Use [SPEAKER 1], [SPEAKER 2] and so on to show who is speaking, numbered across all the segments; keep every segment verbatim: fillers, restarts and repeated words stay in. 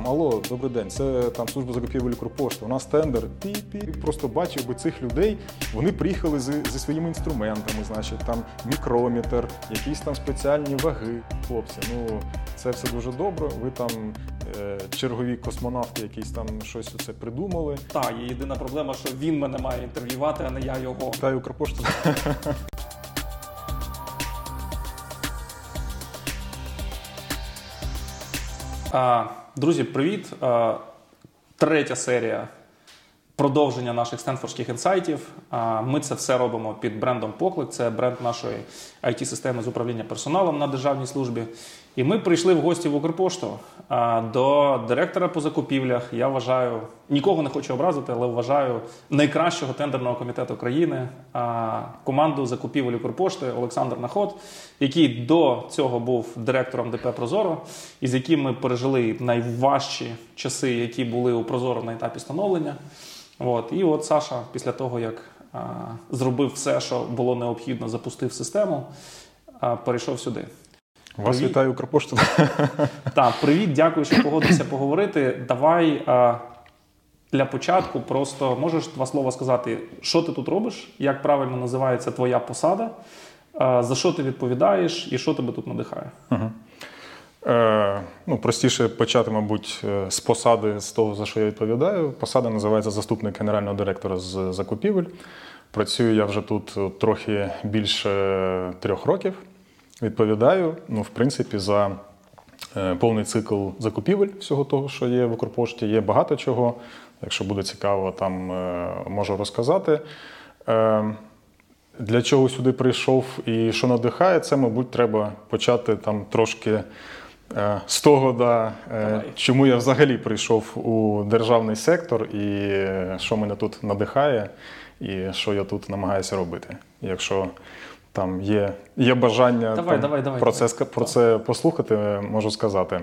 [SPEAKER 1] алло, добрий день, це там служба закупівель Укрпошти, у нас тендер, пі-пі. Просто бачив би цих людей, вони приїхали зі, зі своїми інструментами, значить, там мікрометр, якісь там спеціальні ваги. Хлопці, ну, це все дуже добре, ви там е, чергові космонавти якісь там щось оце придумали.
[SPEAKER 2] Так, є єдина проблема, що він мене має інтерв'ювати, а не я його.
[SPEAKER 1] Та й Укрпошту.
[SPEAKER 2] Друзі, привіт! Третя серія продовження наших стенфордських інсайтів. Ми це все робимо під брендом Поклик. Це бренд нашої ай ті-системи з управління персоналом на державній службі. І ми прийшли в гості в Укрпошту до директора по закупівлях. Я вважаю, нікого не хочу образити, але вважаю найкращого тендерного комітету країни, команду закупівель Укрпошти Олександр Наход, який до цього був директором ДП «Прозоро», і з яким ми пережили найважчі часи, які були у «Прозоро» на етапі становлення. От. І от Саша, після того, як а, зробив все, що було необхідно, запустив систему, а, перейшов сюди.
[SPEAKER 1] Вас
[SPEAKER 2] Привіт.
[SPEAKER 1] вітаю, Укрпошта.
[SPEAKER 2] Так, привіт, дякую, що погодився поговорити. Давай а, для початку просто можеш два слова сказати, що ти тут робиш, як правильно називається твоя посада, а, за що ти відповідаєш і що тебе тут надихає.
[SPEAKER 1] Угу. Е, ну, простіше почати, мабуть, з посади, з того, за що я відповідаю. Посада називається заступник генерального директора з закупівель. Працюю я вже тут трохи більше трьох років. Відповідаю, ну, в принципі, за е, повний цикл закупівель всього того, що є в Укрпошті. Є багато чого. Якщо буде цікаво, там е, можу розказати. Е, Для чого сюди прийшов і що надихає, це, мабуть, треба почати там трошки е, з того, да, е, чому я взагалі прийшов у державний сектор і що мене тут надихає, і що я тут намагаюся робити. Якщо там є, є бажання
[SPEAKER 2] давай,
[SPEAKER 1] там,
[SPEAKER 2] давай, давай,
[SPEAKER 1] про,
[SPEAKER 2] давай.
[SPEAKER 1] це, про це послухати, можу сказати.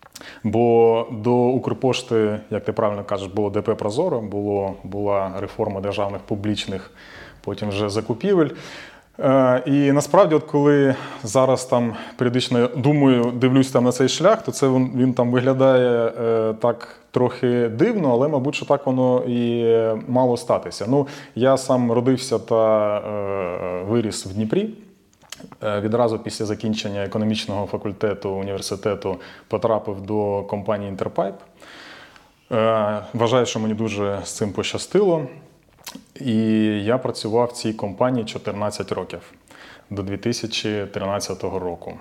[SPEAKER 1] Бо до Укрпошти, як ти правильно кажеш, було ДП «Прозоро», було, була реформа державних публічних, потім вже закупівель. Е, і насправді, от коли зараз там періодично думаю, дивлюсь там на цей шлях, то це він, він там виглядає е, так трохи дивно, але, мабуть, що так воно і мало статися. Ну, я сам родився та е, виріс в Дніпрі. Відразу після закінчення економічного факультету університету потрапив до компанії «Інтерпайп». Вважаю, що мені дуже з цим пощастило. І я працював в цій компанії чотирнадцять років, до дві тисячі тринадцятого року.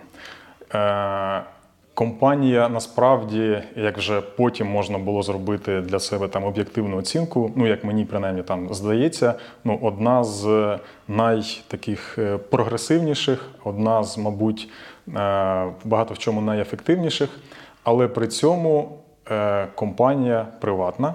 [SPEAKER 1] Компанія, насправді, як вже потім можна було зробити для себе там об'єктивну оцінку, ну, як мені принаймні там здається, ну, одна з найтаких прогресивніших, одна з, мабуть, багато в чому найефективніших, але при цьому компанія приватна.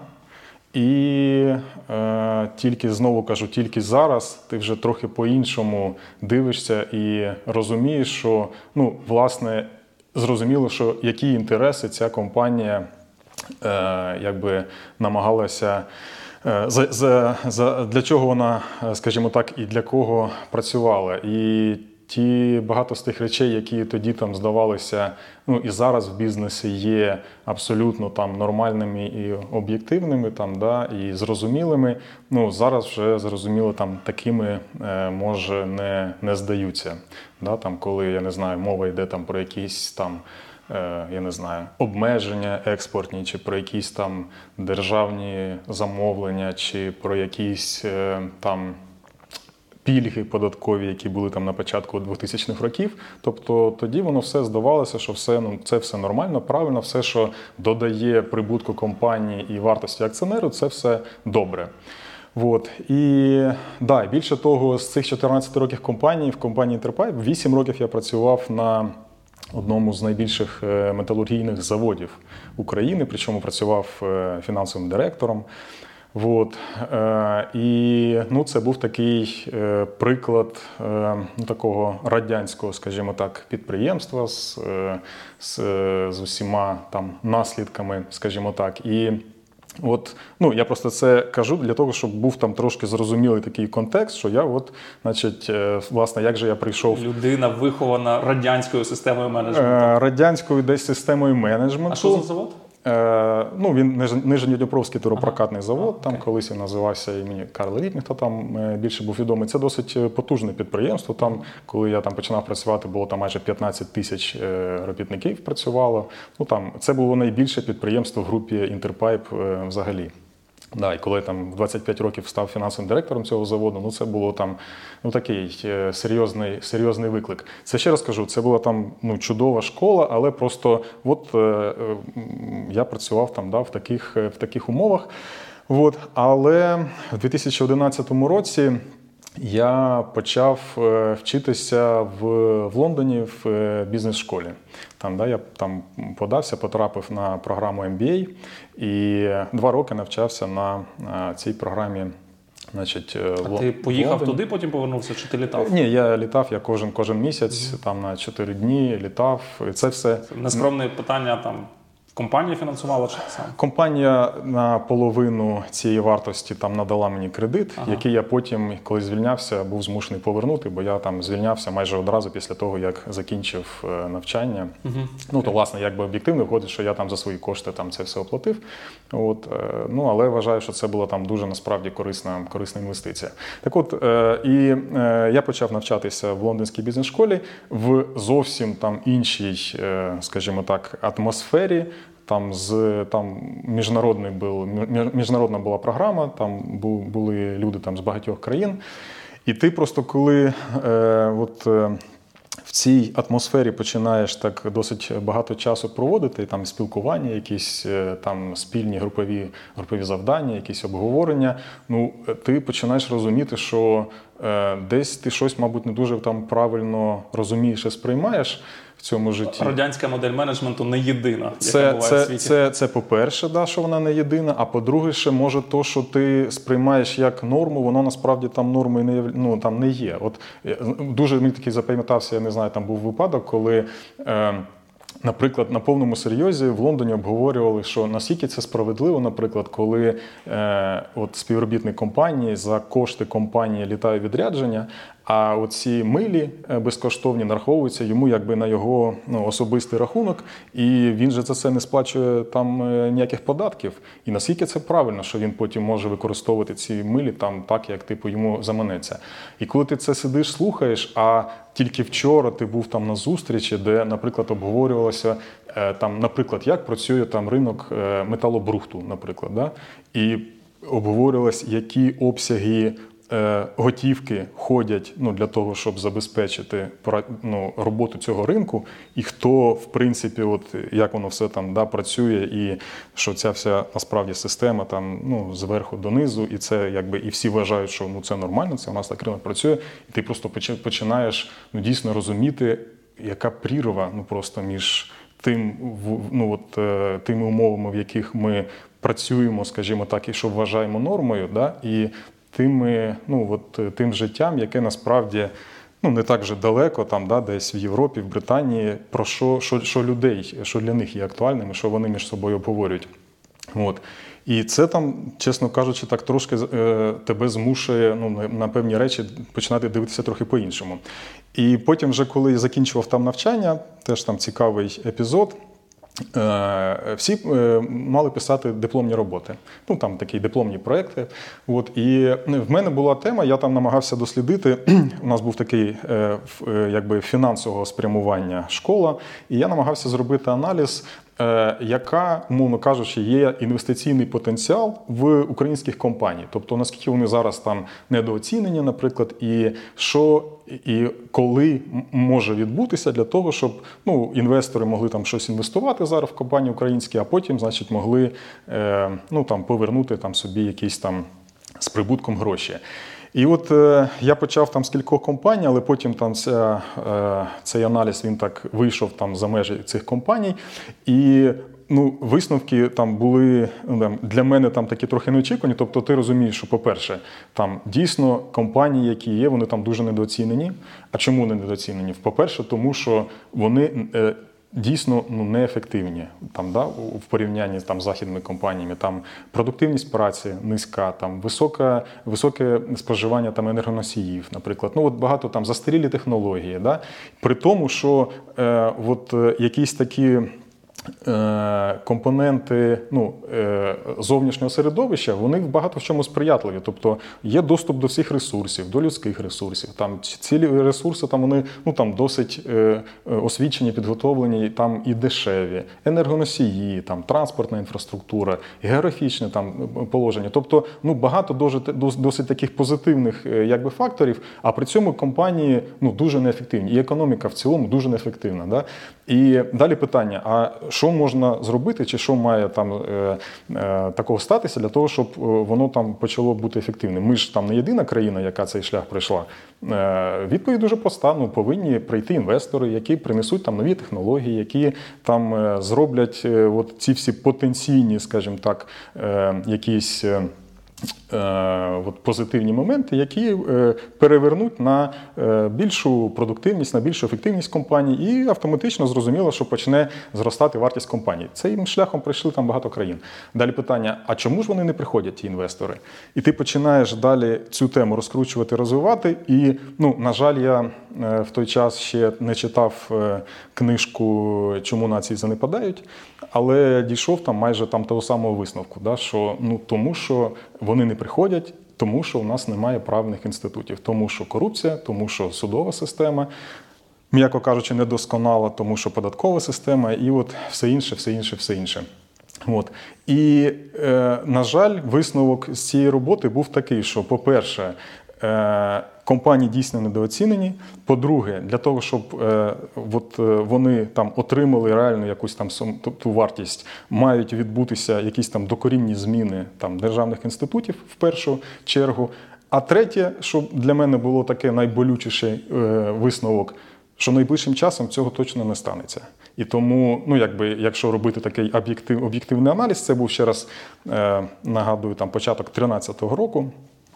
[SPEAKER 1] І е, тільки, знову кажу, тільки зараз ти вже трохи по-іншому дивишся і розумієш, що, ну, власне, зрозуміло, що які інтереси ця компанія е, якби намагалася, е, за, за, за, для чого вона, скажімо так, і для кого працювала. І ті багато з тих речей, які тоді там здавалися, ну і зараз в бізнесі є абсолютно там нормальними і об'єктивними, там, да, і зрозумілими, ну зараз вже зрозуміло там такими е, може не, не здаються. Да, там, коли, я не знаю, мова йде там про якісь там, е, я не знаю, обмеження експортні, чи про якісь там державні замовлення, чи про якісь е, там пільги податкові, які були там на початку двохтисячних років. Тобто тоді воно все здавалося, що все, ну, це все нормально, правильно, все, що додає прибутку компанії і вартості акціонеру, це все добре. От. І да, більше того, з цих чотирнадцяти років компанії, в компанії «Інтерпайп», вісім років я працював на одному з найбільших металургійних заводів України, причому працював фінансовим директором. Вот. Е, і ну, це був такий е, приклад е, такого радянського, скажімо так, підприємства з, е, з, з усіма там наслідками, скажімо так. І от, ну, я просто це кажу для того, щоб був там трошки зрозумілий такий контекст, що я от, значить, е, власне, як же я прийшов...
[SPEAKER 2] Людина вихована радянською системою менеджменту.
[SPEAKER 1] Е, радянською десь системою менеджменту.
[SPEAKER 2] А що за завод?
[SPEAKER 1] Е, ну, він Нижньодніпровський туропрокатний
[SPEAKER 2] ага.
[SPEAKER 1] завод,
[SPEAKER 2] а,
[SPEAKER 1] там
[SPEAKER 2] окей.
[SPEAKER 1] колись він називався імені Карла Ліпніхта, там е, більше був відомий. Це досить потужне підприємство. Там, коли я там починав працювати, було там майже п'ятнадцять тисяч е, робітників працювало. Ну, там, це було найбільше підприємство в групі Інтерпайп е, взагалі. Да, і коли там в двадцять п'ять років став фінансовим директором цього заводу, ну це було там ну такий е, серйозний, серйозний виклик. Це ще раз кажу, це була там ну чудова школа, але просто от е, е, я працював там да, в таких, в таких умовах. От, але в дві тисячі одинадцятому році я почав вчитися в, в Лондоні в бізнес-школі. Там, да, я там подався, потрапив на програму ем бі ей і два роки навчався на, на цій програмі. Значить,
[SPEAKER 2] а ти поїхав туди, потім повернувся, чи ти літав?
[SPEAKER 1] Ні, я літав, я кожен, кожен місяць, mm-hmm. там на чотири дні літав. І це все.
[SPEAKER 2] Нескромне питання там. Компанія фінансувала чи сам?
[SPEAKER 1] Компанія на половину цієї вартості там надала мені кредит, ага. який я потім, коли звільнявся, був змушений повернути, бо я там звільнявся майже одразу після того, як закінчив навчання. Угу. Ну, то, власне, якби об'єктивно виходить, що я там за свої кошти там це все оплатив. От, ну, але вважаю, що це була там дуже, насправді, корисна, корисна інвестиція. Так от, і я почав навчатися в лондонській бізнес-школі в зовсім там іншій, скажімо так, атмосфері. Там з там міжнародний був міжнародна була програма, там були люди там з багатьох країн. І ти просто коли е, от е, в цій атмосфері починаєш так досить багато часу проводити, там спілкування, якісь там спільні групові групові завдання, якісь обговорення, ну ти починаєш розуміти, що е, десь ти щось, мабуть, не дуже там правильно розумієш і сприймаєш. В цьому житті.
[SPEAKER 2] Радянська модель менеджменту не єдина,
[SPEAKER 1] це,
[SPEAKER 2] яка буває
[SPEAKER 1] це,
[SPEAKER 2] в світі. Це,
[SPEAKER 1] це, це по-перше, да, що вона не єдина, а по-друге, ще може то, що ти сприймаєш як норму, воно насправді там нормою не, ну, там не є. От, дуже мені такий запам'ятався, я не знаю, там був випадок, коли... Е, Наприклад, на повному серйозі в Лондоні обговорювали, що наскільки це справедливо, наприклад, коли е, от співробітник компанії за кошти компанії літає відрядження, а оці милі безкоштовні нараховуються йому якби на його ну, особистий рахунок, і він же за це не сплачує там ніяких податків. І наскільки це правильно, що він потім може використовувати ці милі там так, як типу йому заманеться. І коли ти це сидиш, слухаєш, а тільки вчора ти був там на зустрічі, де, наприклад, обговорювалося, там, наприклад, як працює там ринок металобрухту, наприклад, да? І обговорювалося, які обсяги готівки ходять ну, для того, щоб забезпечити ну, роботу цього ринку, і хто, в принципі, от, як воно все там да, працює, і що ця вся, насправді, система там, ну, зверху донизу, і це, якби, і всі вважають, що ну, це нормально, це у нас так ринок працює, і ти просто починаєш ну, дійсно розуміти, яка прірва ну, просто між тим, ну, от, тими умовами, в яких ми працюємо, скажімо так, і що вважаємо нормою, да, і тими, ну, от, тим життям, яке насправді ну, не так вже далеко, там, да, десь в Європі, в Британії, про що, що, що людей, що для них є актуальним, що вони між собою обговорюють. От. І це там, чесно кажучи, так трошки е, тебе змушує ну, на певні речі починати дивитися трохи по-іншому. І потім вже, коли я закінчував там навчання, теж там цікавий епізод, всі мали писати дипломні роботи. Ну, там такі дипломні проекти. От. І в мене була тема, я там намагався дослідити, у нас був такий якби фінансового спрямування школа, і я намагався зробити аналіз, яка, умовно кажучи, є інвестиційний потенціал в українських компаній. Тобто, наскільки вони зараз там недооцінені, наприклад, і що і коли може відбутися для того, щоб ну, інвестори могли там щось інвестувати зараз в компанії українські, а потім, значить, могли е, ну, там, повернути там, собі якісь там з прибутком гроші. І от е, я почав там з кількох компаній, але потім там ця, е, цей аналіз, він так вийшов там за межі цих компаній. І ну, висновки там були ну, для мене там такі трохи неочікувані. Тобто ти розумієш, що, по-перше, там дійсно компанії, які є, вони там дуже недооцінені. А чому вони недооцінені? По-перше, тому що вони е, дійсно ну, неефективні там, да, в порівнянні там, з західними компаніями. Там продуктивність праці низька, там, високе, високе споживання там, енергоносіїв, наприклад. Ну, от багато там застарілі технології. Да? При тому, що е, от, якісь такі компоненти ну, зовнішнього середовища, вони багато в чому сприятливі. Тобто є доступ до всіх ресурсів, до людських ресурсів. Там цілі ресурси там вони ну, там досить освічені, підготовлені там і дешеві, енергоносії, там, транспортна інфраструктура, географічне там положення. Тобто ну, багато досить, досить таких позитивних якби, факторів, а при цьому компанії ну, дуже неефективні. І економіка в цілому дуже неефективна. Да? І далі питання, а що можна зробити, чи що має там е, е, такого статися для того, щоб воно там почало бути ефективним? Ми ж там не єдина країна, яка цей шлях пройшла. Е, відповідь дуже проста. Ну, повинні прийти інвестори, які принесуть там нові технології, які там е, зроблять е, от ці всі потенційні, скажімо так, е, якісь е, От позитивні моменти, які перевернуть на більшу продуктивність, на більшу ефективність компаній і автоматично зрозуміло, що почне зростати вартість компаній. Цим шляхом прийшли там багато країн. Далі питання, а чому ж вони не приходять, ті інвестори? І ти починаєш далі цю тему розкручувати, розвивати. І, ну, на жаль, я в той час ще не читав книжку «Чому нації занепадають», але дійшов там майже там того самого висновку, да, що ну, тому що вони не приходять, тому що у нас немає правильних інститутів, тому що корупція, тому що судова система, м'яко кажучи, недосконала, тому що податкова система і от все інше, все інше, все інше. От. І, е, на жаль, висновок з цієї роботи був такий, що, по-перше, е, компанії дійсно недооцінені. По-друге, для того, щоб е, от, вони там отримали реальну якусь там ту вартість, мають відбутися якісь там докорінні зміни там державних інститутів в першу чергу. А третє, що для мене було таке найболючіший е, висновок, що найближчим часом цього точно не станеться. І тому, ну, якби, якщо робити такий об'єктив, об'єктивний аналіз, це був, ще раз е, нагадую, там початок тринадцятого року,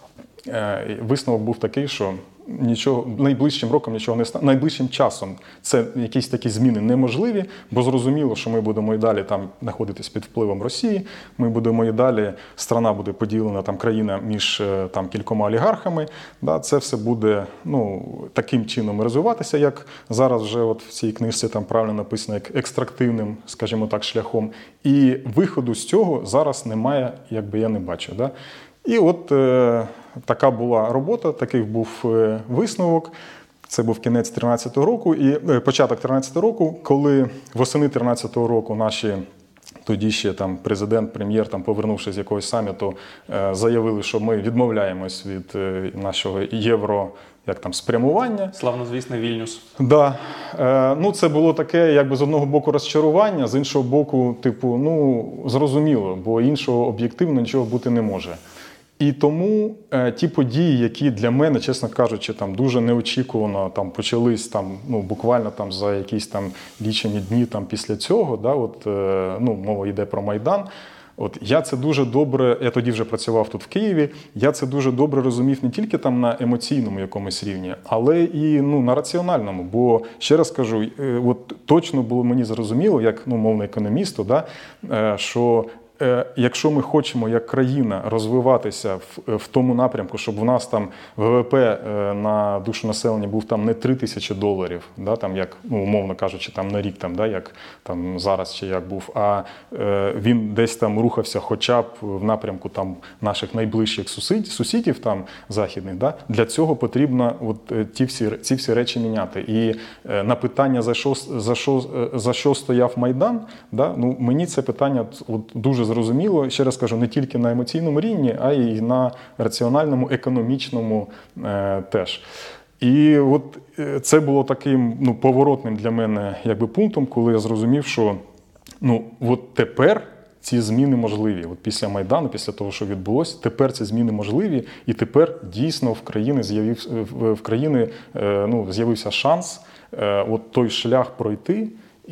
[SPEAKER 1] е, висновок був такий, що нічого, найближчим роком нічого не стане, найближчим часом це якісь такі зміни неможливі, бо зрозуміло, що ми будемо і далі там знаходитись під впливом Росії, ми будемо і далі, страна буде поділена, там країна між там кількома олігархами, да, це все буде ну, таким чином розвиватися, як зараз вже от в цій книжці там правильно написано, як екстрактивним, скажімо так, шляхом. І виходу з цього зараз немає, якби я не бачу. Да? І от е, така була робота, такий був е, висновок. Це був кінець тринадцятого року і е, початок тринадцятого року, коли восени тринадцятого року наші тоді ще там президент, прем'єр, там повернувшись з якогось саміту, е, заявили, що ми відмовляємось від е, нашого євро, як там, спрямування.
[SPEAKER 2] Славнозвісний Вільнюс.
[SPEAKER 1] Да. Е, ну, це було таке, якби з одного боку розчарування, з іншого боку, типу, ну, зрозуміло, бо іншого об'єктивно нічого бути не може. І тому е, ті події, які для мене, чесно кажучи, там дуже неочікувано там почались там, ну, буквально там за якісь там лічені дні там після цього, да, от, е, ну, мова йде про Майдан. От я це дуже добре, я тоді вже працював тут в Києві, я це дуже добре розумів не тільки там на емоційному якомусь рівні, але і ну, на раціональному. Бо, ще раз кажу, е, от точно було мені зрозуміло, як ну, мовно економісту, да, е, що якщо ми хочемо як країна розвиватися в, в тому напрямку, щоб у нас там ВВП на душу населення був там не три тисячі доларів, да, там як, ну, умовно кажучи, там на рік, там, да, як там зараз чи як був, а е, він десь там рухався хоча б в напрямку там наших найближчих сусідів, сусідів там західних, да, для цього потрібно от ті всі, ці всі речі міняти. І е, на питання, за що, за що, за що стояв Майдан, да, ну, мені це питання от, дуже зрозуміло, ще раз кажу, не тільки на емоційному рівні, а й на раціональному, економічному е, теж. І от це було таким ну, поворотним для мене якби, пунктом, коли я зрозумів, що ну, от тепер ці зміни можливі. От після Майдану, після того, що відбулося, тепер ці зміни можливі, і тепер дійсно в країни з'явився, в країни, е, ну, з'явився шанс е, от той шлях пройти,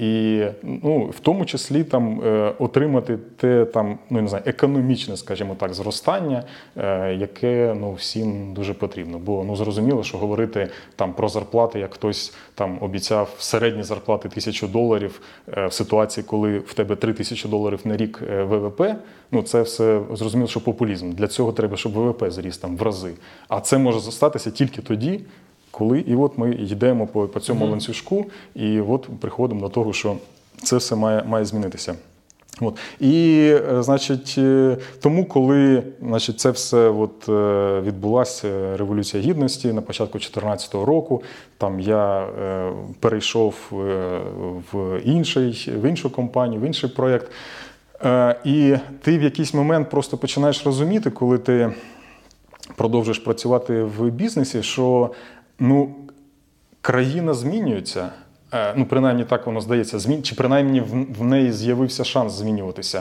[SPEAKER 1] і ну, в тому числі там, е, отримати те там, ну, не знаю, економічне, скажімо так, зростання, е, яке ну, всім дуже потрібно. Бо ну, зрозуміло, що говорити там, про зарплати, як хтось там, обіцяв середні зарплати тисячу доларів е, в ситуації, коли в тебе три тисячі доларів на рік е, ВВП, ну, це все зрозуміло, що популізм. Для цього треба, щоб ВВП зріс там, в рази. А це може статися тільки тоді, коли і от ми йдемо по, по цьому mm-hmm. ланцюжку, і от приходимо до того, що це все має, має змінитися. От. І, значить, тому, коли, значить, це все от, відбулася Революція Гідності на початку дві тисячі чотирнадцятого року, там я е, перейшов в, інший, в іншу компанію, в інший проєкт. Е, і ти в якийсь момент просто починаєш розуміти, коли ти продовжуєш працювати в бізнесі, що, ну, країна змінюється. Ну, принаймні так воно здається, змін... чи принаймні в неї з'явився шанс змінюватися.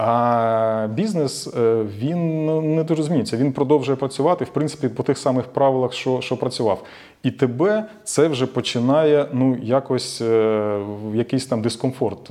[SPEAKER 1] А бізнес, він не дуже змінюється. Він продовжує працювати, в принципі, по тих самих правилах, що, що працював. І тебе це вже починає, ну, якось в якийсь там дискомфорт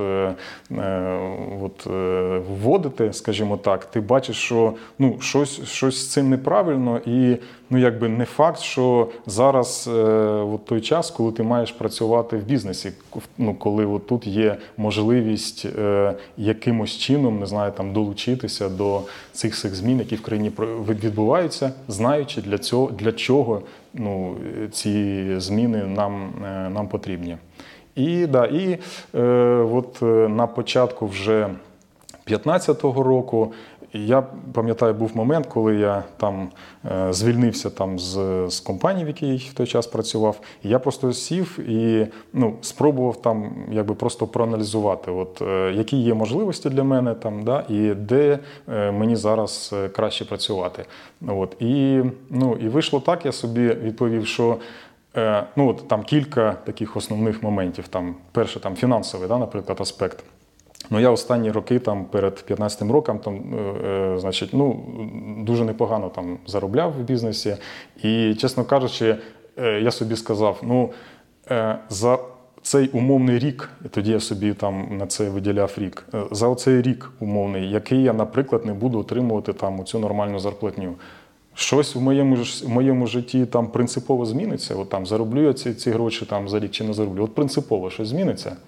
[SPEAKER 1] от, вводити, скажімо так. Ти бачиш, що, ну, щось, щось з цим неправильно, і, ну, якби не факт, що зараз от той час, коли ти маєш працювати в бізнесі, ну, коли от тут є можливість якимось чином, не знаю, там, долучитися до цих всіх змін, які в країні відбуваються, знаючи, для цього, для чого, ну, ці зміни нам, нам потрібні. І, да, і е, от на початку вже п'ятнадцятого року, я пам'ятаю, був момент, коли я там е, звільнився там з, з компанії, в якій в той час працював, і я просто сів і, ну, спробував там якби просто проаналізувати, от, е, які є можливості для мене там, да, і де е, мені зараз краще працювати. От, і, ну, і вийшло так, я собі відповів, що е, ну, от, там кілька таких основних моментів. Там, перше, там, фінансовий, да, наприклад, аспект. Ну, я останні роки, там, перед п'ятнадцятим роком, там, е, значить, ну, дуже непогано там заробляв в бізнесі. І, чесно кажучи, е, я собі сказав, ну, е, за цей умовний рік, тоді я собі там на це виділяв рік, е, за оцей рік умовний, який я, наприклад, не буду отримувати там оцю нормальну зарплатню. Щось в моєму, в моєму житті там принципово зміниться? От там зароблю я ці, ці гроші там за рік чи не зароблю? От принципово щось зміниться?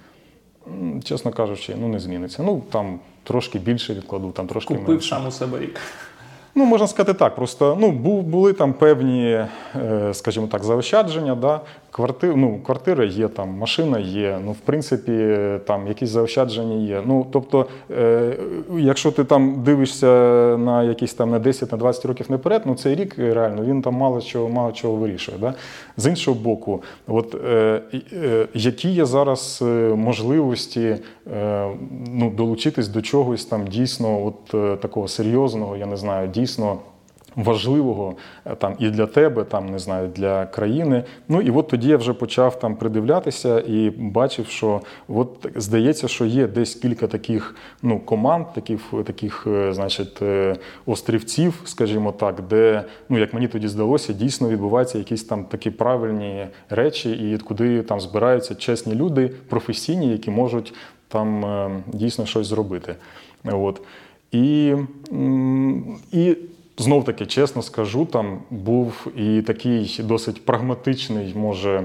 [SPEAKER 1] Чесно кажучи, ну, не зміниться. Ну, там трошки більше відкладу, там трошки менше.
[SPEAKER 2] Купив сам у себе рік.
[SPEAKER 1] Ну, можна сказати так, просто, ну, були там певні, скажімо так, заощадження, да? Квартир, ну, квартира є, там, машина є, ну, в принципі, там якісь заощадження є. Ну, тобто, е, якщо ти там дивишся на якісь там на десять, на двадцять років наперед, ну, цей рік реально, він там мало чого, мало чого вирішує, да? З іншого боку, от, е, е, які є зараз можливості е, ну, долучитись до чогось там дійсно от, е, такого серйозного, я не знаю, дійсно важливого там і для тебе, там, не знаю, для країни. Ну і от тоді я вже почав там придивлятися і бачив, що от здається, що є десь кілька таких, ну, команд, таких, таких, значить, острівців, скажімо так, де, ну, як мені тоді здалося, дійсно відбуваються якісь там такі правильні речі, і куди там збираються чесні люди, професійні, які можуть там дійсно щось зробити. От. І, і знов-таки, чесно скажу, там був і такий досить прагматичний, може,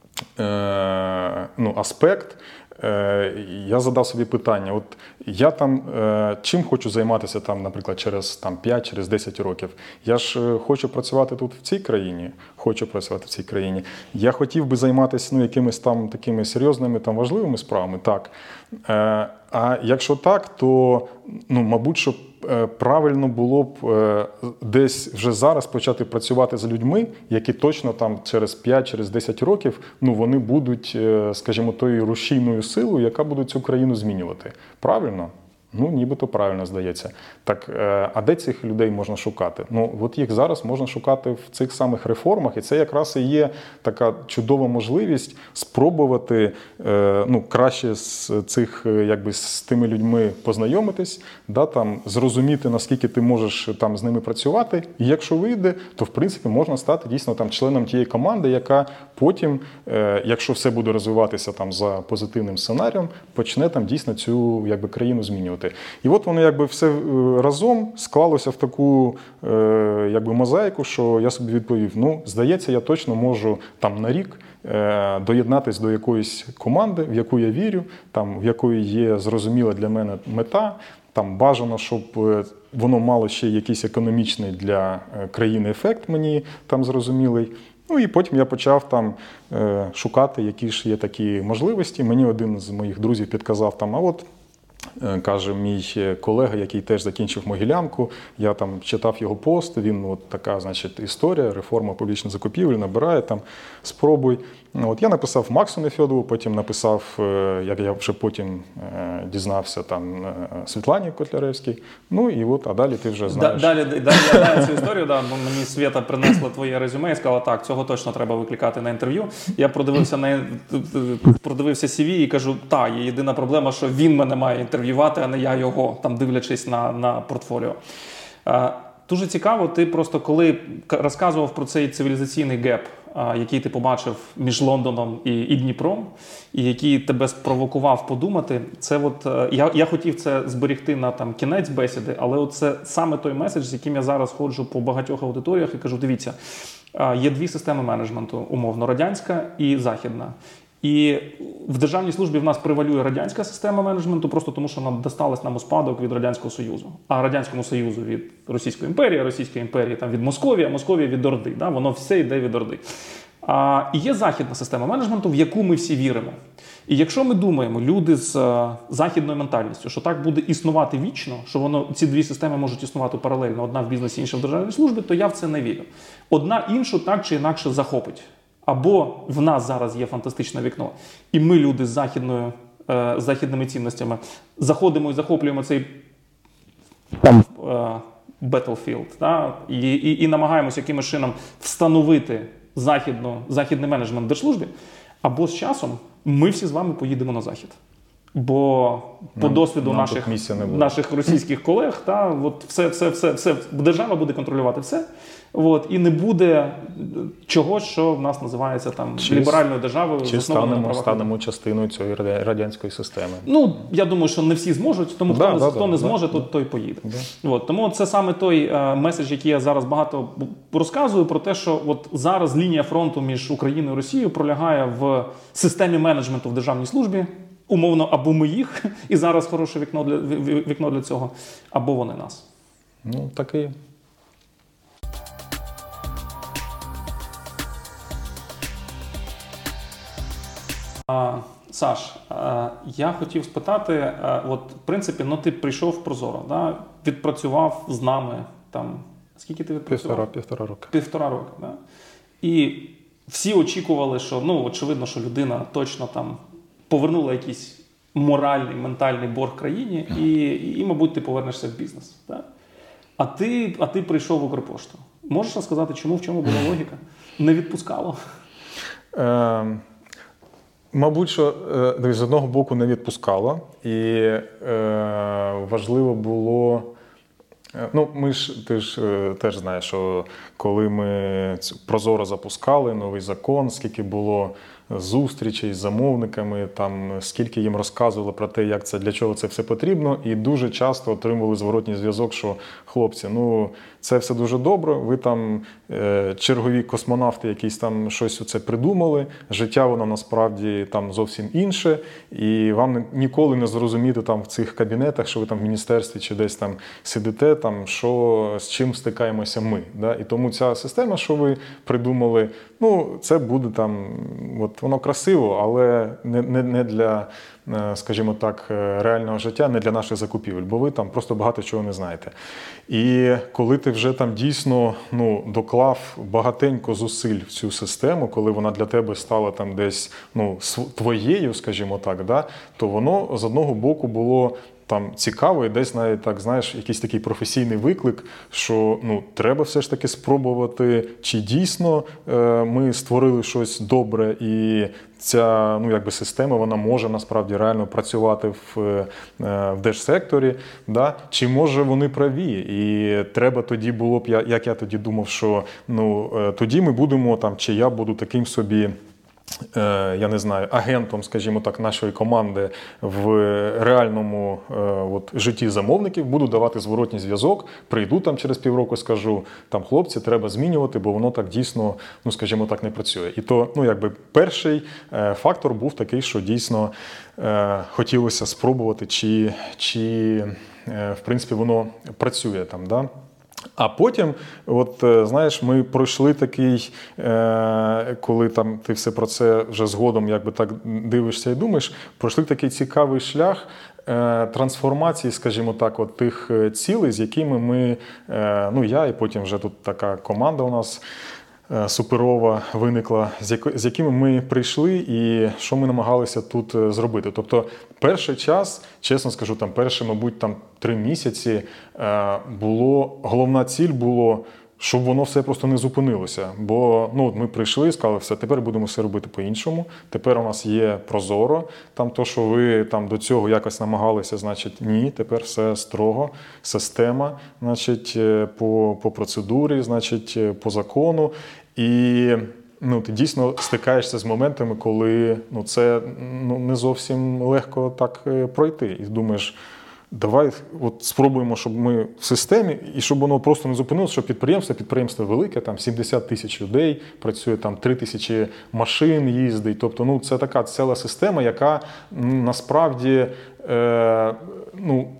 [SPEAKER 1] е, ну, аспект. Е, я задав собі питання, от я там е, чим хочу займатися, там, наприклад, через там, п'ять, через десять років? Я ж хочу працювати тут в цій країні, хочу працювати в цій країні. Я хотів би займатися, ну, якимись там такими серйозними, там, важливими справами, так. Е, а якщо так, то, ну, мабуть, що правильно було б десь вже зараз почати працювати з людьми, які точно там через п'ять, через десять років, ну, вони будуть, скажімо, тою рушійною силою, яка буде цю країну змінювати. Правильно? Ну, нібито правильно, здається. Так, а де цих людей можна шукати? Ну, от їх зараз можна шукати в цих самих реформах, і це якраз і є така чудова можливість спробувати, ну, краще з цих, якби, з тими людьми познайомитись, да, там, зрозуміти, наскільки ти можеш там з ними працювати, і якщо вийде, то, в принципі, можна стати дійсно там членом тієї команди, яка потім, якщо все буде розвиватися там за позитивним сценарієм, почне там дійсно цю, якби, країну змінювати. І от воно, якби, все разом склалося в таку, якби, мозаїку, що я собі відповів, ну, здається, я точно можу там на рік доєднатися до якоїсь команди, в яку я вірю, там, в якої є зрозуміла для мене мета, там бажано, щоб воно мало ще якийсь економічний для країни ефект мені там зрозумілий. Ну і потім я почав там е, шукати, які ж є такі можливості. Мені один з моїх друзів підказав там, а от, е, каже, мій колега, який теж закінчив Могилянку, я там читав його пост, він от така, значить, історія, реформа публічних закупівель, набирає там, спробуй. От я написав Максу Нефьодову, потім написав, е, як я вже потім е, дізнався, там е, Світлані Котляревській. Ну і от, а далі ти вже знаєш.
[SPEAKER 2] Далі, далі я знаю цю історію, да, мені Свята принесла твоє резюме і сказала, так, цього точно треба викликати на інтерв'ю. Я продивився на продивився сі ві і кажу, так, є єдина проблема, що він мене має інтерв'ювати, а не я його, там дивлячись на, на портфоліо. Дуже цікаво, ти просто коли розказував про цей цивілізаційний геп, який ти побачив між Лондоном і, і Дніпром, і який тебе спровокував подумати, це от, я, я хотів це зберегти на там, кінець бесіди, але от це саме той меседж, з яким я зараз ходжу по багатьох аудиторіях і кажу, дивіться, є дві системи менеджменту, умовно, радянська і західна. І в державній службі в нас превалює радянська система менеджменту, просто тому, що нам досталась нам у спадок від Радянського Союзу. А Радянському Союзу від Російської імперії, Російської імперії там, від Московії, а Московія від Орди. Да? Воно все йде від Орди. А, і є західна система менеджменту, в яку ми всі віримо. І якщо ми думаємо, люди з а, західною ментальністю, що так буде існувати вічно, що воно, ці дві системи можуть існувати паралельно, одна в бізнесі, інша в державній службі, то я в це не вірю. Одна іншу так чи інакше захопить. Або в нас зараз є фантастичне вікно, і ми, люди з західною, е, західними цінностями, заходимо і захоплюємо цей там, е, battlefield, да? і, і, і намагаємося якимось чином встановити західну, західний менеджмент в держслужбі, або з часом ми всі з вами поїдемо на захід. Бо нам, по досвіду наших, наших російських колег, та, от все, все, все, все, держава буде контролювати все, от, і не буде чогось, що в нас називається там, чи, ліберальною державою.
[SPEAKER 1] Чи станемо, станемо частиною цієї радянської системи?
[SPEAKER 2] Ну, я думаю, що не всі зможуть, тому да, хто, да, хто да, не да, зможе, да, той поїде. Да. От, тому це саме той а, меседж, який я зараз багато розказую, про те, що от зараз лінія фронту між Україною і Росією пролягає в системі менеджменту в державній службі. Умовно, або ми їх, і зараз хороше вікно для, вікно для цього, або вони нас.
[SPEAKER 1] Ну, так і є.
[SPEAKER 2] А, Саш, а, я хотів спитати, а, от, в принципі, ну, ти прийшов в Прозоро, да? Відпрацював з нами, там, скільки ти відпрацював?
[SPEAKER 1] Півтора, півтора роки.
[SPEAKER 2] Півтора роки, да? І всі очікували, що, ну, очевидно, що людина точно там повернула якийсь моральний, ментальний борг країні, і, і, мабуть, ти повернешся в бізнес. Так? А ти, а ти прийшов в Укрпошту. Можеш розказати, чому, в чому була логіка? Не відпускало?
[SPEAKER 1] Е, мабуть, що е, з одного боку не відпускало. І е, важливо було... Ну, ми ж, ти ж е, теж знаєш, що коли ми Прозоро запускали, новий закон, скільки було зустрічей з замовниками, там, скільки їм розказували про те, як це, для чого це все потрібно, і дуже часто отримували зворотній зв'язок, що хлопці, ну, це все дуже добре, ви там е, чергові космонавти якісь там щось оце придумали, життя воно насправді там зовсім інше, і вам ніколи не зрозуміти там в цих кабінетах, що ви там в міністерстві чи десь там сидите, там, що, з чим стикаємося ми. Да? І тому ця система, що ви придумали, ну, це буде там, от воно красиво, але не, не, не для, скажімо так, реального життя, не для наших закупівель, бо ви там просто багато чого не знаєте. І коли ти вже там дійсно, ну, доклав багатенько зусиль в цю систему, коли вона для тебе стала там десь, ну, твоєю, скажімо так, да, то воно з одного боку було там цікаво і десь навіть, так, знаєш, якийсь такий професійний виклик, що, ну, треба все ж таки спробувати, чи дійсно е, ми створили щось добре і ця, ну, якби система, вона може насправді реально працювати в, е, в держсекторі, да? Чи може вони праві? І треба тоді було б, як я тоді думав, що, ну, е, тоді ми будемо там, чи я буду таким собі, я не знаю, агентом, скажімо так, нашої команди в реальному от, житті замовників, буду давати зворотній зв'язок, прийду там через півроку, скажу, там, хлопці, треба змінювати, бо воно так дійсно, ну, скажімо так, не працює. І то, ну, якби перший фактор був такий, що дійсно е, хотілося спробувати, чи, чи в принципі, воно працює там, да? А потім, от знаєш, ми пройшли такий, е, коли там ти все про це вже згодом якби так дивишся і думаєш, пройшли такий цікавий шлях е, трансформації, скажімо так, от тих цілей, з якими ми, е, ну я і потім вже тут така команда у нас е, суперова виникла, з, яко, з якими ми прийшли і що ми намагалися тут зробити. Тобто перший час, чесно скажу, там перші, мабуть, там три місяці було, головна ціль було, щоб воно все просто не зупинилося. Бо ну, ми прийшли і сказали, все, тепер будемо все робити по-іншому. Тепер у нас є Прозоро. Там то, що ви там до цього якось намагалися, значить, ні, тепер все строго, система, значить, по, по процедурі, значить, по закону. І ну, ти дійсно стикаєшся з моментами, коли ну, це ну, не зовсім легко так пройти. І думаєш, давай от спробуємо, щоб ми в системі, і щоб воно просто не зупинилося, що підприємство, підприємство велике, там сімдесят тисяч людей, працює там три тисячі машин їздить. Тобто, ну, це така ціла система, яка насправді, е, ну,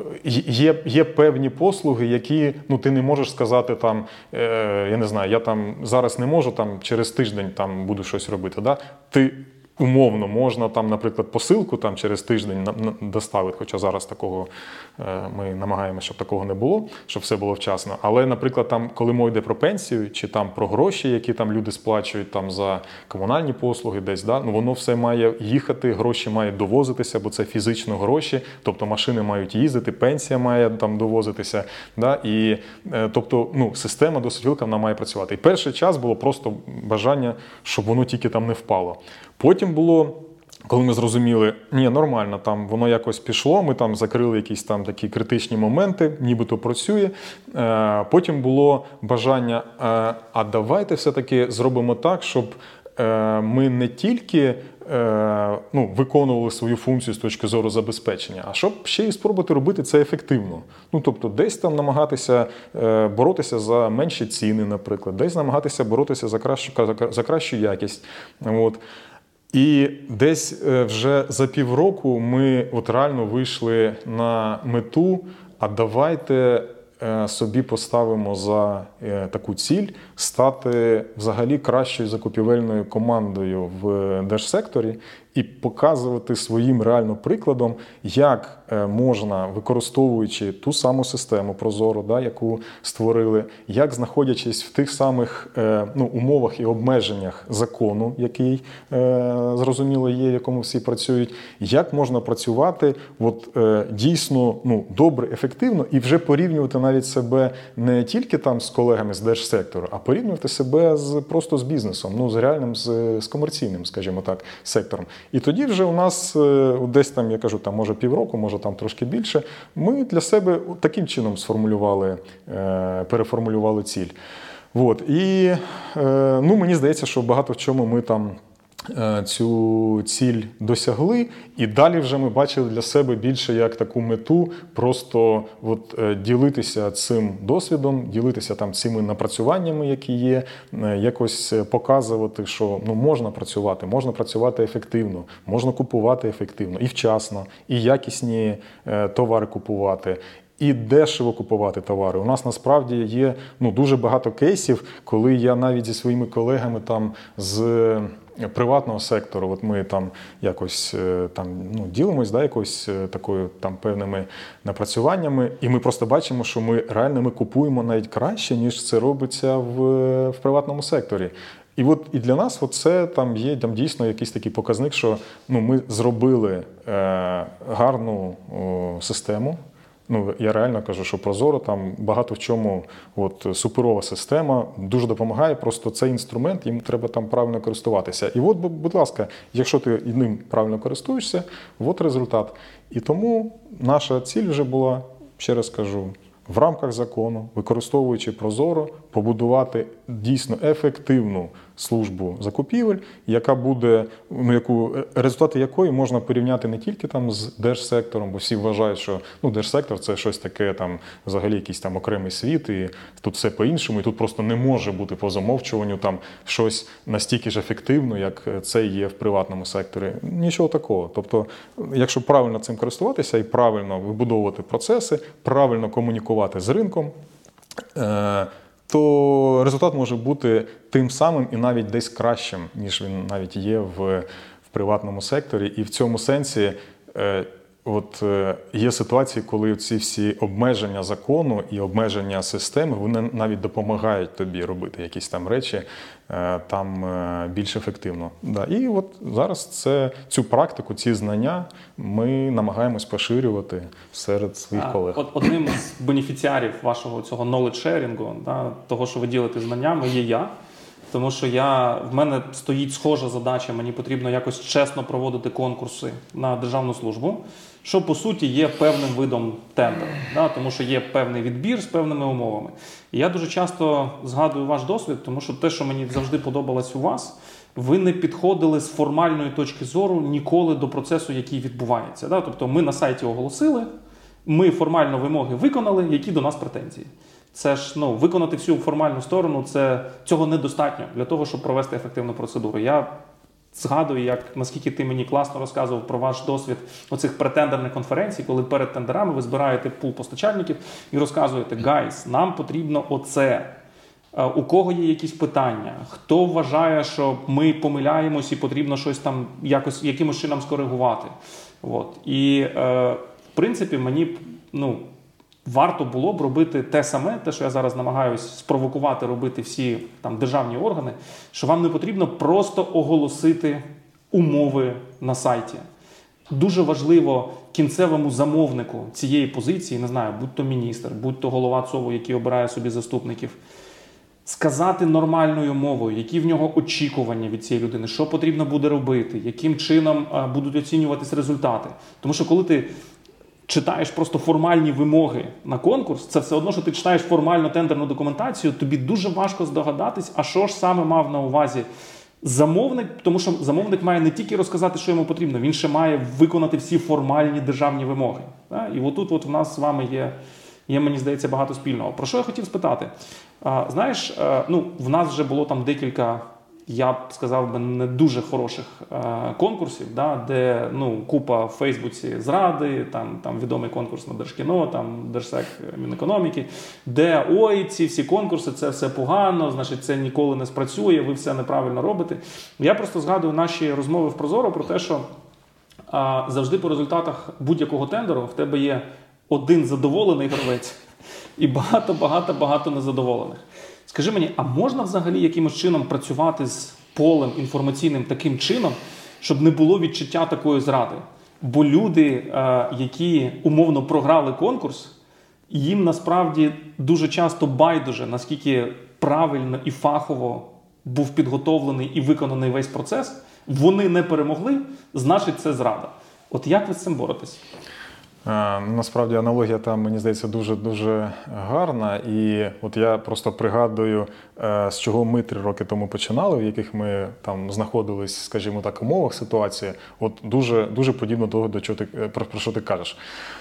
[SPEAKER 1] Є, є певні послуги, які ну, ти не можеш сказати, там, е, я не знаю, я там зараз не можу, там, через тиждень там, буду щось робити. Да? Ти умовно можна, там, наприклад, посилку там, через тиждень доставити, хоча зараз такого ми намагаємося, щоб такого не було, щоб все було вчасно. Але, наприклад, там, коли мова йде про пенсію, чи там про гроші, які там люди сплачують там, за комунальні послуги десь, да? Ну, воно все має їхати, гроші мають довозитися, бо це фізично гроші, тобто машини мають їздити, пенсія має там довозитися. Да? І, тобто, ну, система досить велика, вона має працювати. І перший час було просто бажання, щоб воно тільки там не впало. Потім було, коли ми зрозуміли, ні, нормально, там воно якось пішло, ми там закрили якісь там такі критичні моменти, нібито працює. Потім було бажання, а давайте все-таки зробимо так, щоб ми не тільки ну, виконували свою функцію з точки зору забезпечення, а щоб ще й спробувати робити це ефективно. Ну, тобто десь там намагатися боротися за менші ціни, наприклад, десь намагатися боротися за кращу, за кращу якість. От. І десь вже за півроку ми от реально вийшли на мету, а давайте собі поставимо за таку ціль стати взагалі кращою закупівельною командою в держсекторі і показувати своїм реально прикладом, як можна, використовуючи ту саму систему Прозоро, да, яку створили, як знаходячись в тих самих ну, умовах і обмеженнях закону, який, зрозуміло, є, в якому всі працюють, як можна працювати от, дійсно ну, добре, ефективно і вже порівнювати навіть себе не тільки там з колегами з держсектору, а порівнювати себе з, просто з бізнесом, ну, з реальним, з, з комерційним, скажімо так, сектором. І тоді вже у нас десь там, я кажу, там може півроку, може там трошки більше, ми для себе таким чином сформулювали, переформулювали ціль. От. І ну, мені здається, що багато в чому ми там цю ціль досягли, і далі вже ми бачили для себе більше як таку мету просто от, ділитися цим досвідом, ділитися там цими напрацюваннями, які є, якось показувати, що ну, можна працювати, можна працювати ефективно, можна купувати ефективно і вчасно, і якісні товари купувати. І дешево купувати товари. У нас насправді є ну, дуже багато кейсів, коли я навіть зі своїми колегами там з приватного сектору, от ми там якось там, ну, ділимось да, якось такою там певними напрацюваннями, і ми просто бачимо, що ми реально ми купуємо навіть краще, ніж це робиться в, в приватному секторі. І от і для нас це там є там дійсно якийсь такий показник, що ну, ми зробили е, гарну о, систему. Ну, я реально кажу, що Прозоро там багато в чому от, суперова система, дуже допомагає, просто цей інструмент, їм треба там правильно користуватися. І от, будь ласка, якщо ти ним правильно користуєшся, от результат. І тому наша ціль вже була, ще раз кажу, в рамках закону, використовуючи Прозоро, побудувати дійсно ефективну службу закупівель, яка буде, ну, яку, результати якої можна порівняти не тільки там з держсектором, бо всі вважають, що ну, держсектор – це щось таке, там, взагалі якийсь там окремий світ, і тут все по-іншому, і тут просто не може бути по замовчуванню там щось настільки ж ефективно, як це є в приватному секторі. Нічого такого. Тобто, якщо правильно цим користуватися і правильно вибудовувати процеси, правильно комунікувати з ринком, то результат може бути тим самим і навіть десь кращим, ніж він навіть є в, в приватному секторі. І в цьому сенсі от є ситуації, коли ці всі обмеження закону і обмеження системи, вони навіть допомагають тобі робити якісь там речі там більш ефективно. Да. І от зараз це, цю практику, ці знання ми намагаємось поширювати серед своїх колег.
[SPEAKER 2] От одним з бенефіціарів вашого цього knowledge sharing, да, того, що ви ділите знаннями, є я. Тому що я, в мене стоїть схожа задача, мені потрібно якось чесно проводити конкурси на державну службу, що по суті є певним видом тендеру, да, тому що є певний відбір з певними умовами. І я дуже часто згадую ваш досвід, тому що те, що мені завжди подобалось у вас, ви не підходили з формальної точки зору ніколи до процесу, який відбувається. Да? Тобто ми на сайті оголосили, ми формально вимоги виконали, які до нас претензії. Це ж, ну, виконати всю формальну сторону, це, цього недостатньо для того, щоб провести ефективну процедуру. Я згадую, як, наскільки ти мені класно розказував про ваш досвід оцих претендерних конференцій, коли перед тендерами ви збираєте пул постачальників і розказуєте: гайс, нам потрібно оце. У кого є якісь питання? Хто вважає, що ми помиляємось і потрібно щось там якось, якимось чином скоригувати? От. І, е, в принципі, мені, ну, варто було б робити те саме, те, що я зараз намагаюся спровокувати робити всі там державні органи, що вам не потрібно просто оголосити умови на сайті. Дуже важливо кінцевому замовнику цієї позиції, не знаю, будь-то міністр, будь-то голова ЦОВу, який обирає собі заступників, сказати нормальною мовою, які в нього очікування від цієї людини, що потрібно буде робити, яким чином а, будуть оцінюватись результати. Тому що коли ти читаєш просто формальні вимоги на конкурс, це все одно, що ти читаєш формальну тендерну документацію, тобі дуже важко здогадатись, а що ж саме мав на увазі замовник, тому що замовник має не тільки розказати, що йому потрібно, він ще має виконати всі формальні державні вимоги. І отут от в нас з вами є, є, мені здається, багато спільного. Про що я хотів спитати? А, знаєш, ну, в нас вже було там декілька, я б сказав би, не дуже хороших е, конкурсів, да, де, ну, купа в Фейсбуці зради, там, там відомий конкурс на Держкіно, там Держсек Мінекономіки, де ой, ці всі конкурси, це все погано, значить, це ніколи не спрацює, ви все неправильно робите. Я просто згадую наші розмови в Прозоро про те, що е, завжди по результатах будь-якого тендеру в тебе є один задоволений гравець і багато-багато-багато незадоволених. Скажи мені, а можна взагалі якимось чином працювати з полем інформаційним таким чином, щоб не було відчуття такої зради? Бо люди, які умовно програли конкурс, їм насправді дуже часто байдуже, наскільки правильно і фахово був підготовлений і виконаний весь процес, вони не перемогли, значить це зрада. От як ви з цим боретесь?
[SPEAKER 1] Насправді аналогія там, мені здається, дуже-дуже гарна. І от я просто пригадую, з чого ми три роки тому починали, в яких ми там знаходились, скажімо так, умовах ситуації. От дуже, дуже подібно до того, до чого ти, про, про що ти кажеш.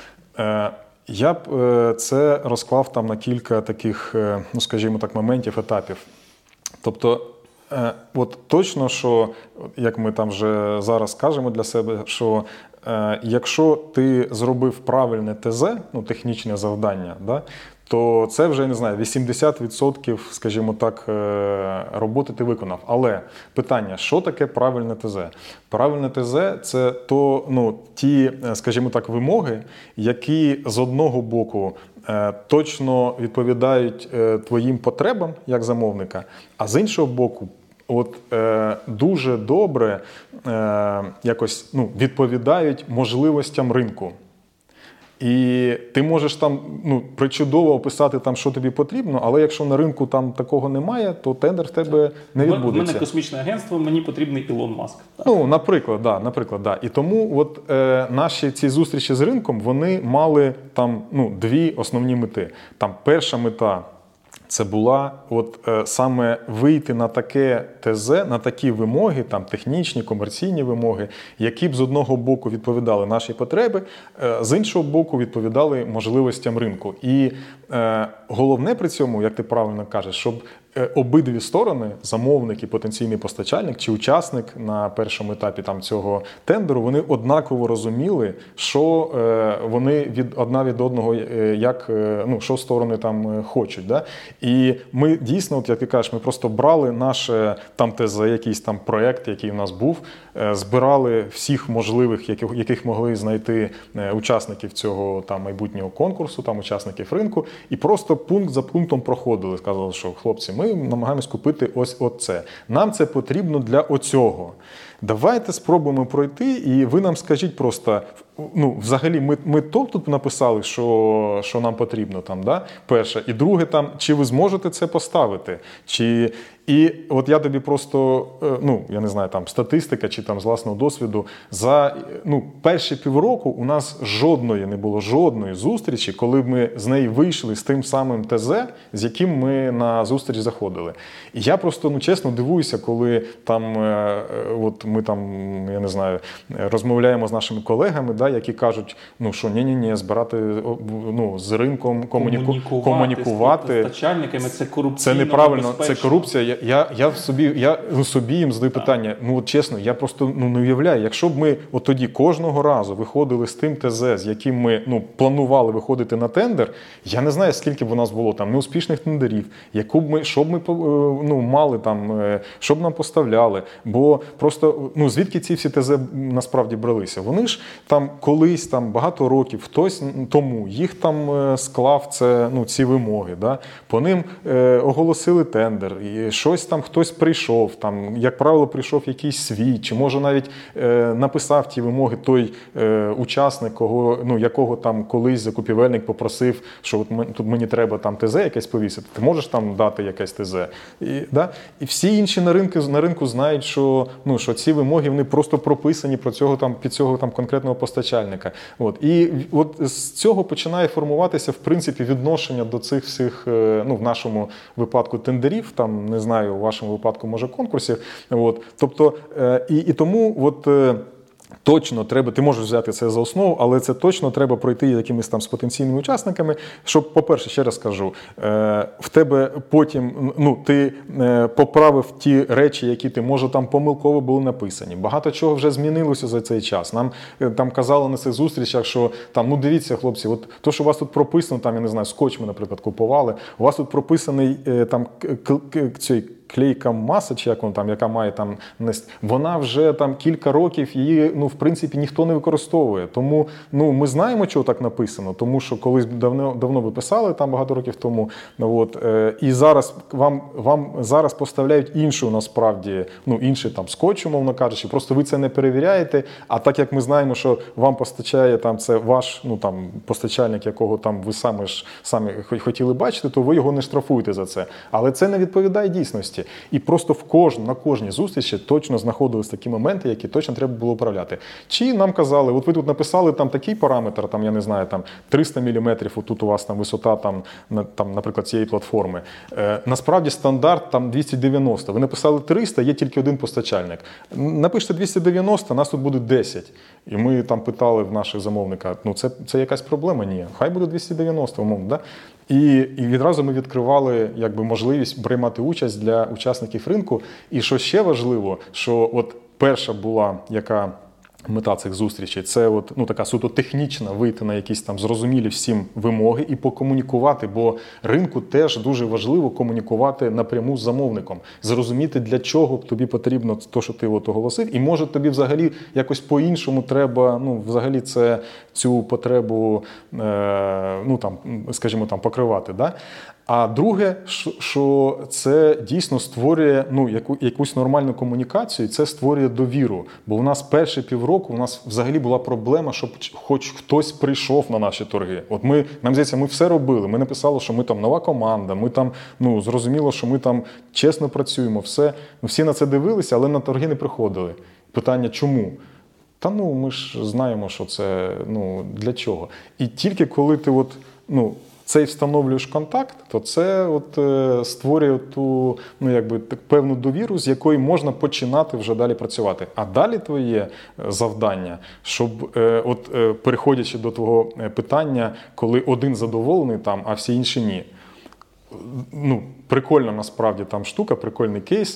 [SPEAKER 1] Я б це розклав там на кілька таких, ну, скажімо так, моментів, етапів. Тобто, от точно, що, як ми там вже зараз кажемо для себе, що е, якщо ти зробив правильне ТЗ, ну, технічне завдання, да, то це вже, не знаю, вісімдесят відсотків, скажімо так, е, роботи ти виконав. Але питання, що таке правильне ТЗ? Правильне ТЗ – це то, ну, ті, скажімо так, вимоги, які з одного боку точно відповідають твоїм потребам як замовника, а з іншого боку, от е, дуже добре е, якось, ну, відповідають можливостям ринку. І ти можеш там, ну, причудово описати там, що тобі потрібно, але якщо на ринку там такого немає, то тендер в тебе не відбудеться.
[SPEAKER 2] У мене космічне агентство, мені потрібний Ілон Маск. Так?
[SPEAKER 1] Ну, наприклад, да, наприклад, да. І тому от е, наші ці зустрічі з ринком, вони мали там, ну, дві основні мети. Там перша мета – це була от е, саме вийти на таке ТЗ, на такі вимоги, там технічні, комерційні вимоги, які б з одного боку відповідали наші потреби, е, з іншого боку відповідали можливостям ринку. І е, головне при цьому, як ти правильно кажеш, щоб обидві сторони, замовник і потенційний постачальник чи учасник на першому етапі там цього тендеру, вони однаково розуміли, що вони від одна від одного, як, ну, що сторони там хочуть. Да? І ми дійсно, от як ти кажеш, ми просто брали наше там ТЗ, якийсь там проєкт, який у нас був, збирали всіх можливих, яких, яких могли знайти учасників цього там майбутнього конкурсу, там учасників ринку, і просто пункт за пунктом проходили, сказали, що хлопці, ми намагаємось купити ось оце. Нам це потрібно для оцього. Давайте спробуємо пройти, і ви нам скажіть просто, ну, взагалі, ми, ми то тут написали, що, що нам потрібно там, да? Перше. І друге, там, чи ви зможете це поставити? Чи... І от я тобі просто, ну, я не знаю, там, статистика чи там з власного досвіду, за, ну, перші півроку у нас жодної не було, жодної зустрічі, коли ми з неї вийшли з тим самим ТЗ, з яким ми на зустріч заходили. І я просто, ну, чесно дивуюся, коли там, от ми там, я не знаю, розмовляємо з нашими колегами, да, які кажуть, ну, що ні-ні-ні, збирати, ну, з ринком, комуніку... комунікувати, комунікувати
[SPEAKER 2] з постачальниками, це корупційно,
[SPEAKER 1] це неправильно,
[SPEAKER 2] небезпечно.
[SPEAKER 1] Це корупція. Я, я, я в собі, я ну, собі їм задаю питання, ну, от чесно, я просто, ну, не уявляю, якщо б ми от тоді кожного разу виходили з тим ТЗ, з яким ми, ну, планували виходити на тендер, я не знаю, скільки б у нас було там неуспішних тендерів, яку б ми, що б ми, ну, мали там, що б нам поставляли, бо просто, ну, звідки ці всі ТЗ насправді бралися? Вони ж там колись, там, багато років, хтось тому їх там склав це, ну, ці вимоги, да? По ним е, оголосили тендер, і щось там хтось прийшов, там, як правило, прийшов якийсь свій, чи може навіть е, написав ті вимоги той е, учасник, кого, ну, якого там колись закупівельник попросив, що от ми, тут мені треба там ТЗ якесь повісити, ти можеш там дати якесь ТЗ? І, да? І всі інші на ринку, на ринку знають, що, ну, що ці вимоги, вони просто прописані про цього, там, під цього там, конкретного постачальника. От. І от з цього починає формуватися, в принципі, відношення до цих всіх, ну, в нашому випадку тендерів, там, не знаю, у вашому випадку, може, конкурсів. От. Тобто, і, і тому, от, точно треба, ти можеш взяти це за основу, але це точно треба пройти якимись там з потенційними учасниками, щоб, по-перше, ще раз кажу, в тебе потім, ну, ти поправив ті речі, які ти, може, там помилково були написані. Багато чого вже змінилося за цей час. Нам там казали на цих зустрічах, що там, ну, дивіться, хлопці, от то, що у вас тут прописано, там, я не знаю, скотч ми, наприклад, купували, у вас тут прописаний там цей клейка маса, чи як вона там, яка має там, вона вже там кілька років, її, ну, в принципі, ніхто не використовує. Тому, ну, ми знаємо, чого так написано, тому що колись давно, давно ви писали, там багато років тому, от, е, і зараз вам, вам зараз поставляють іншу, насправді, ну, інший там скотч, умовно кажучи, просто ви це не перевіряєте, а так як ми знаємо, що вам постачає там це ваш, ну, там, постачальник, якого там ви самі ж самі хотіли бачити, то ви його не штрафуєте за це. Але це не відповідає дійсності. І просто в кожну, на кожній зустрічі точно знаходились такі моменти, які точно треба було управляти. Чи нам казали, от ви тут написали там такий параметр, там, я не знаю, там триста міліметрів, отут у вас там висота, там, на, там, наприклад, цієї платформи. Е, насправді стандарт там двісті дев'яносто. Ви написали триста, є тільки один постачальник. Напишіть двісті дев'яносто, нас тут буде десять. І ми там питали в наших замовника, ну це, це якась проблема? Ні, хай буде двісті дев'яносто, умовно, да? І, і відразу ми відкривали, якби, можливість приймати участь для учасників ринку. І що ще важливо, що от перша була, яка мета цих зустрічей, це от, ну, така суто технічна, вийти на якісь там зрозумілі всім вимоги і покомунікувати, бо ринку теж дуже важливо комунікувати напряму з замовником, зрозуміти, для чого тобі потрібно те, що ти от оголосив, і може тобі взагалі якось по-іншому треба, ну, взагалі це, цю потребу, е, ну, там, скажімо, там, покривати, да? А друге, що це дійсно створює, ну, яку, якусь нормальну комунікацію, і це створює довіру. Бо у нас перші півроку у нас взагалі була проблема, щоб хоч хтось прийшов на наші торги. От ми, нам здається, ми все робили. Ми написали, що ми там нова команда, ми там, ну, зрозуміло, що ми там чесно працюємо, все. Всі на це дивилися, але на торги не приходили. Питання, чому? Та, ну, ми ж знаємо, що це, ну, для чого. І тільки коли ти от, ну, цей встановлюєш контакт, то це от, е, створює ту, ну, якби, так, певну довіру, з якої можна починати вже далі працювати. А далі твоє завдання, щоб, е, от, е, переходячи до твого питання, коли один задоволений там, а всі інші ні. ну, прикольна насправді там штука, прикольний кейс.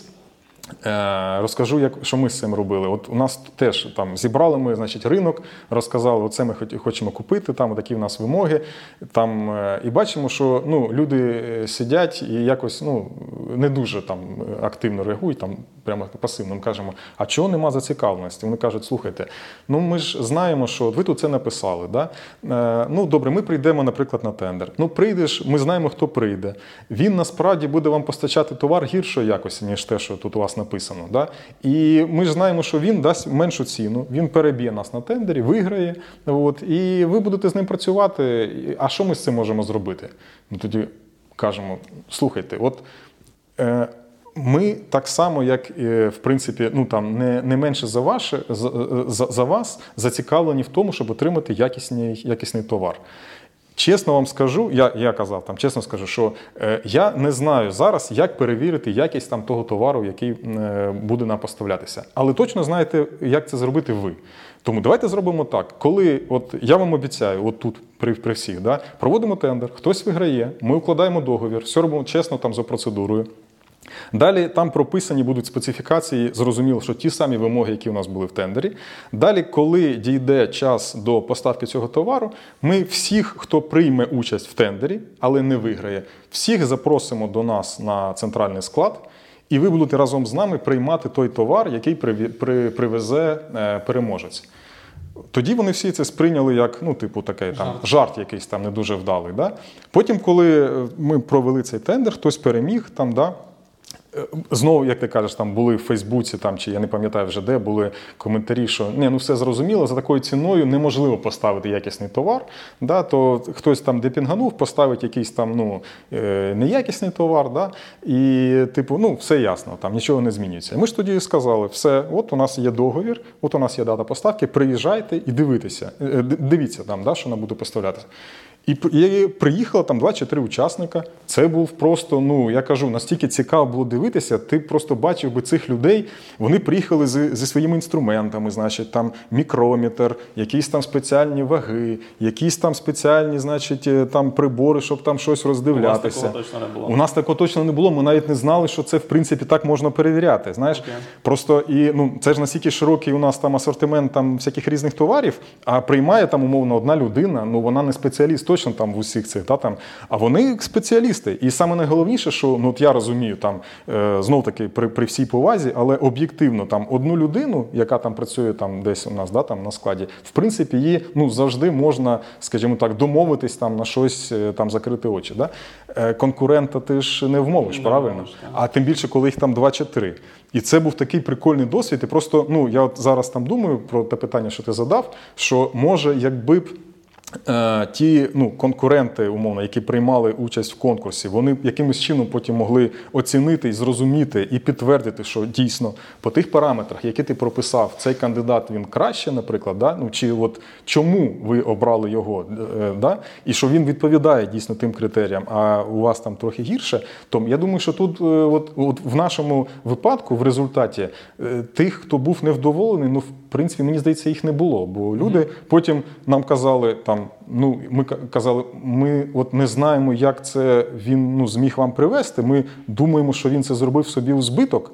[SPEAKER 1] Е, розкажу, як, що ми з цим робили. От у нас теж там зібрали ми, значить, ринок, розказали, оце ми хочемо купити, там такі в нас вимоги. Там, е, і бачимо, що ну, люди сидять і якось ну, не дуже там активно реагують, там прямо пасивно. Ми кажемо, а чого нема зацікавленості? Вони кажуть, слухайте, ну ми ж знаємо, що ви тут це написали. Да? Е, ну добре, ми прийдемо, наприклад, на тендер. Ну прийдеш, ми знаємо, хто прийде. Він насправді буде вам постачати товар гіршої якості, ніж те, що тут у вас написано. Да? І ми ж знаємо, що він дасть меншу ціну, він переб'є нас на тендері, виграє, от, і ви будете з ним працювати. А що ми з цим можемо зробити? Ми тоді кажемо, слухайте, от е, ми так само, як, е, в принципі, ну, там, не, не менше за, ваше, за, за, за вас зацікавлені в тому, щоб отримати якісний, якісний товар. Чесно вам скажу, я, я казав, там, чесно скажу, що е, я не знаю зараз, як перевірити якість там, того товару, який е, буде нам поставлятися. Але точно знаєте, як це зробити ви. Тому давайте зробимо так. Коли, от я вам обіцяю, от тут при, при всіх, да, проводимо тендер, хтось виграє, ми укладаємо договір, все робимо чесно там за процедурою. Далі там прописані будуть специфікації, зрозуміло, що ті самі вимоги, які у нас були в тендері. Далі, коли дійде час до поставки цього товару, ми всіх, хто прийме участь в тендері, але не виграє, всіх запросимо до нас на центральний склад, і ви будете разом з нами приймати той товар, який привезе переможець. Тоді вони всі це сприйняли як, ну, типу, такий там жарт, жарт якийсь там не дуже вдалий. Да? Потім, коли ми провели цей тендер, хтось переміг, там, да, знову, як ти кажеш, там були в Фейсбуці, там, чи я не пам'ятаю вже де, були коментарі, що не, ну все зрозуміло, за такою ціною неможливо поставити якісний товар, да, то хтось там депінганув, поставить якийсь там ну, неякісний товар, да, і типу, ну все ясно, там нічого не змінюється. І ми ж тоді сказали, все, от у нас є договір, от у нас є дата поставки, приїжджайте і дивіться, дивіться там, да, що нам буде поставлятися. І приїхало там два чи три учасника. Це був просто, ну, я кажу, настільки цікаво було дивитися, ти просто бачив би цих людей, вони приїхали з, зі своїми інструментами, значить, там мікрометр, якісь там спеціальні ваги, якісь там спеціальні, значить, там прибори, щоб там щось роздивлятися.
[SPEAKER 2] У вас такого точно не було?
[SPEAKER 1] У нас такого точно не було, ми навіть не знали, що це, в принципі, так можна перевіряти, знаєш. Okay. Просто, і, ну, це ж настільки широкий у нас там асортимент там всяких різних товарів, а приймає там, умовно, одна людина, ну, вона не спеціаліст, точно там в усіх цих, та, там, а вони спеціалісти. І саме найголовніше, що, ну, от я розумію, там, е, знов-таки при, при всій повазі, але об'єктивно, там, одну людину, яка там працює там десь у нас, да, там, на складі, в принципі, її, ну, завжди можна, скажімо так, домовитись там на щось, там, закрити очі, да? Е, конкурента ти ж не вмовиш, не правильно? Вмовиш, а тим більше, коли їх там два чи три. І це був такий прикольний досвід. І просто, ну, я от зараз там думаю про те питання, що ти задав, що може, якби б Е, ті, ну, конкуренти, умовно, які приймали участь в конкурсі, вони якимось чином потім могли оцінити і зрозуміти і підтвердити, що дійсно по тих параметрах, які ти прописав, цей кандидат, він краще, наприклад, да? Ну, чи от чому ви обрали його, е, да? І що він відповідає дійсно тим критеріям, а у вас там трохи гірше, то я думаю, що тут е, от, от в нашому випадку, в результаті, е, тих, хто був невдоволений, ну, в принципі, мені здається, їх не було, бо люди mm-hmm. потім нам казали, там, ну, ми казали, ми от не знаємо, як це він, ну, зміг вам привести, ми думаємо, що він це зробив собі у збиток,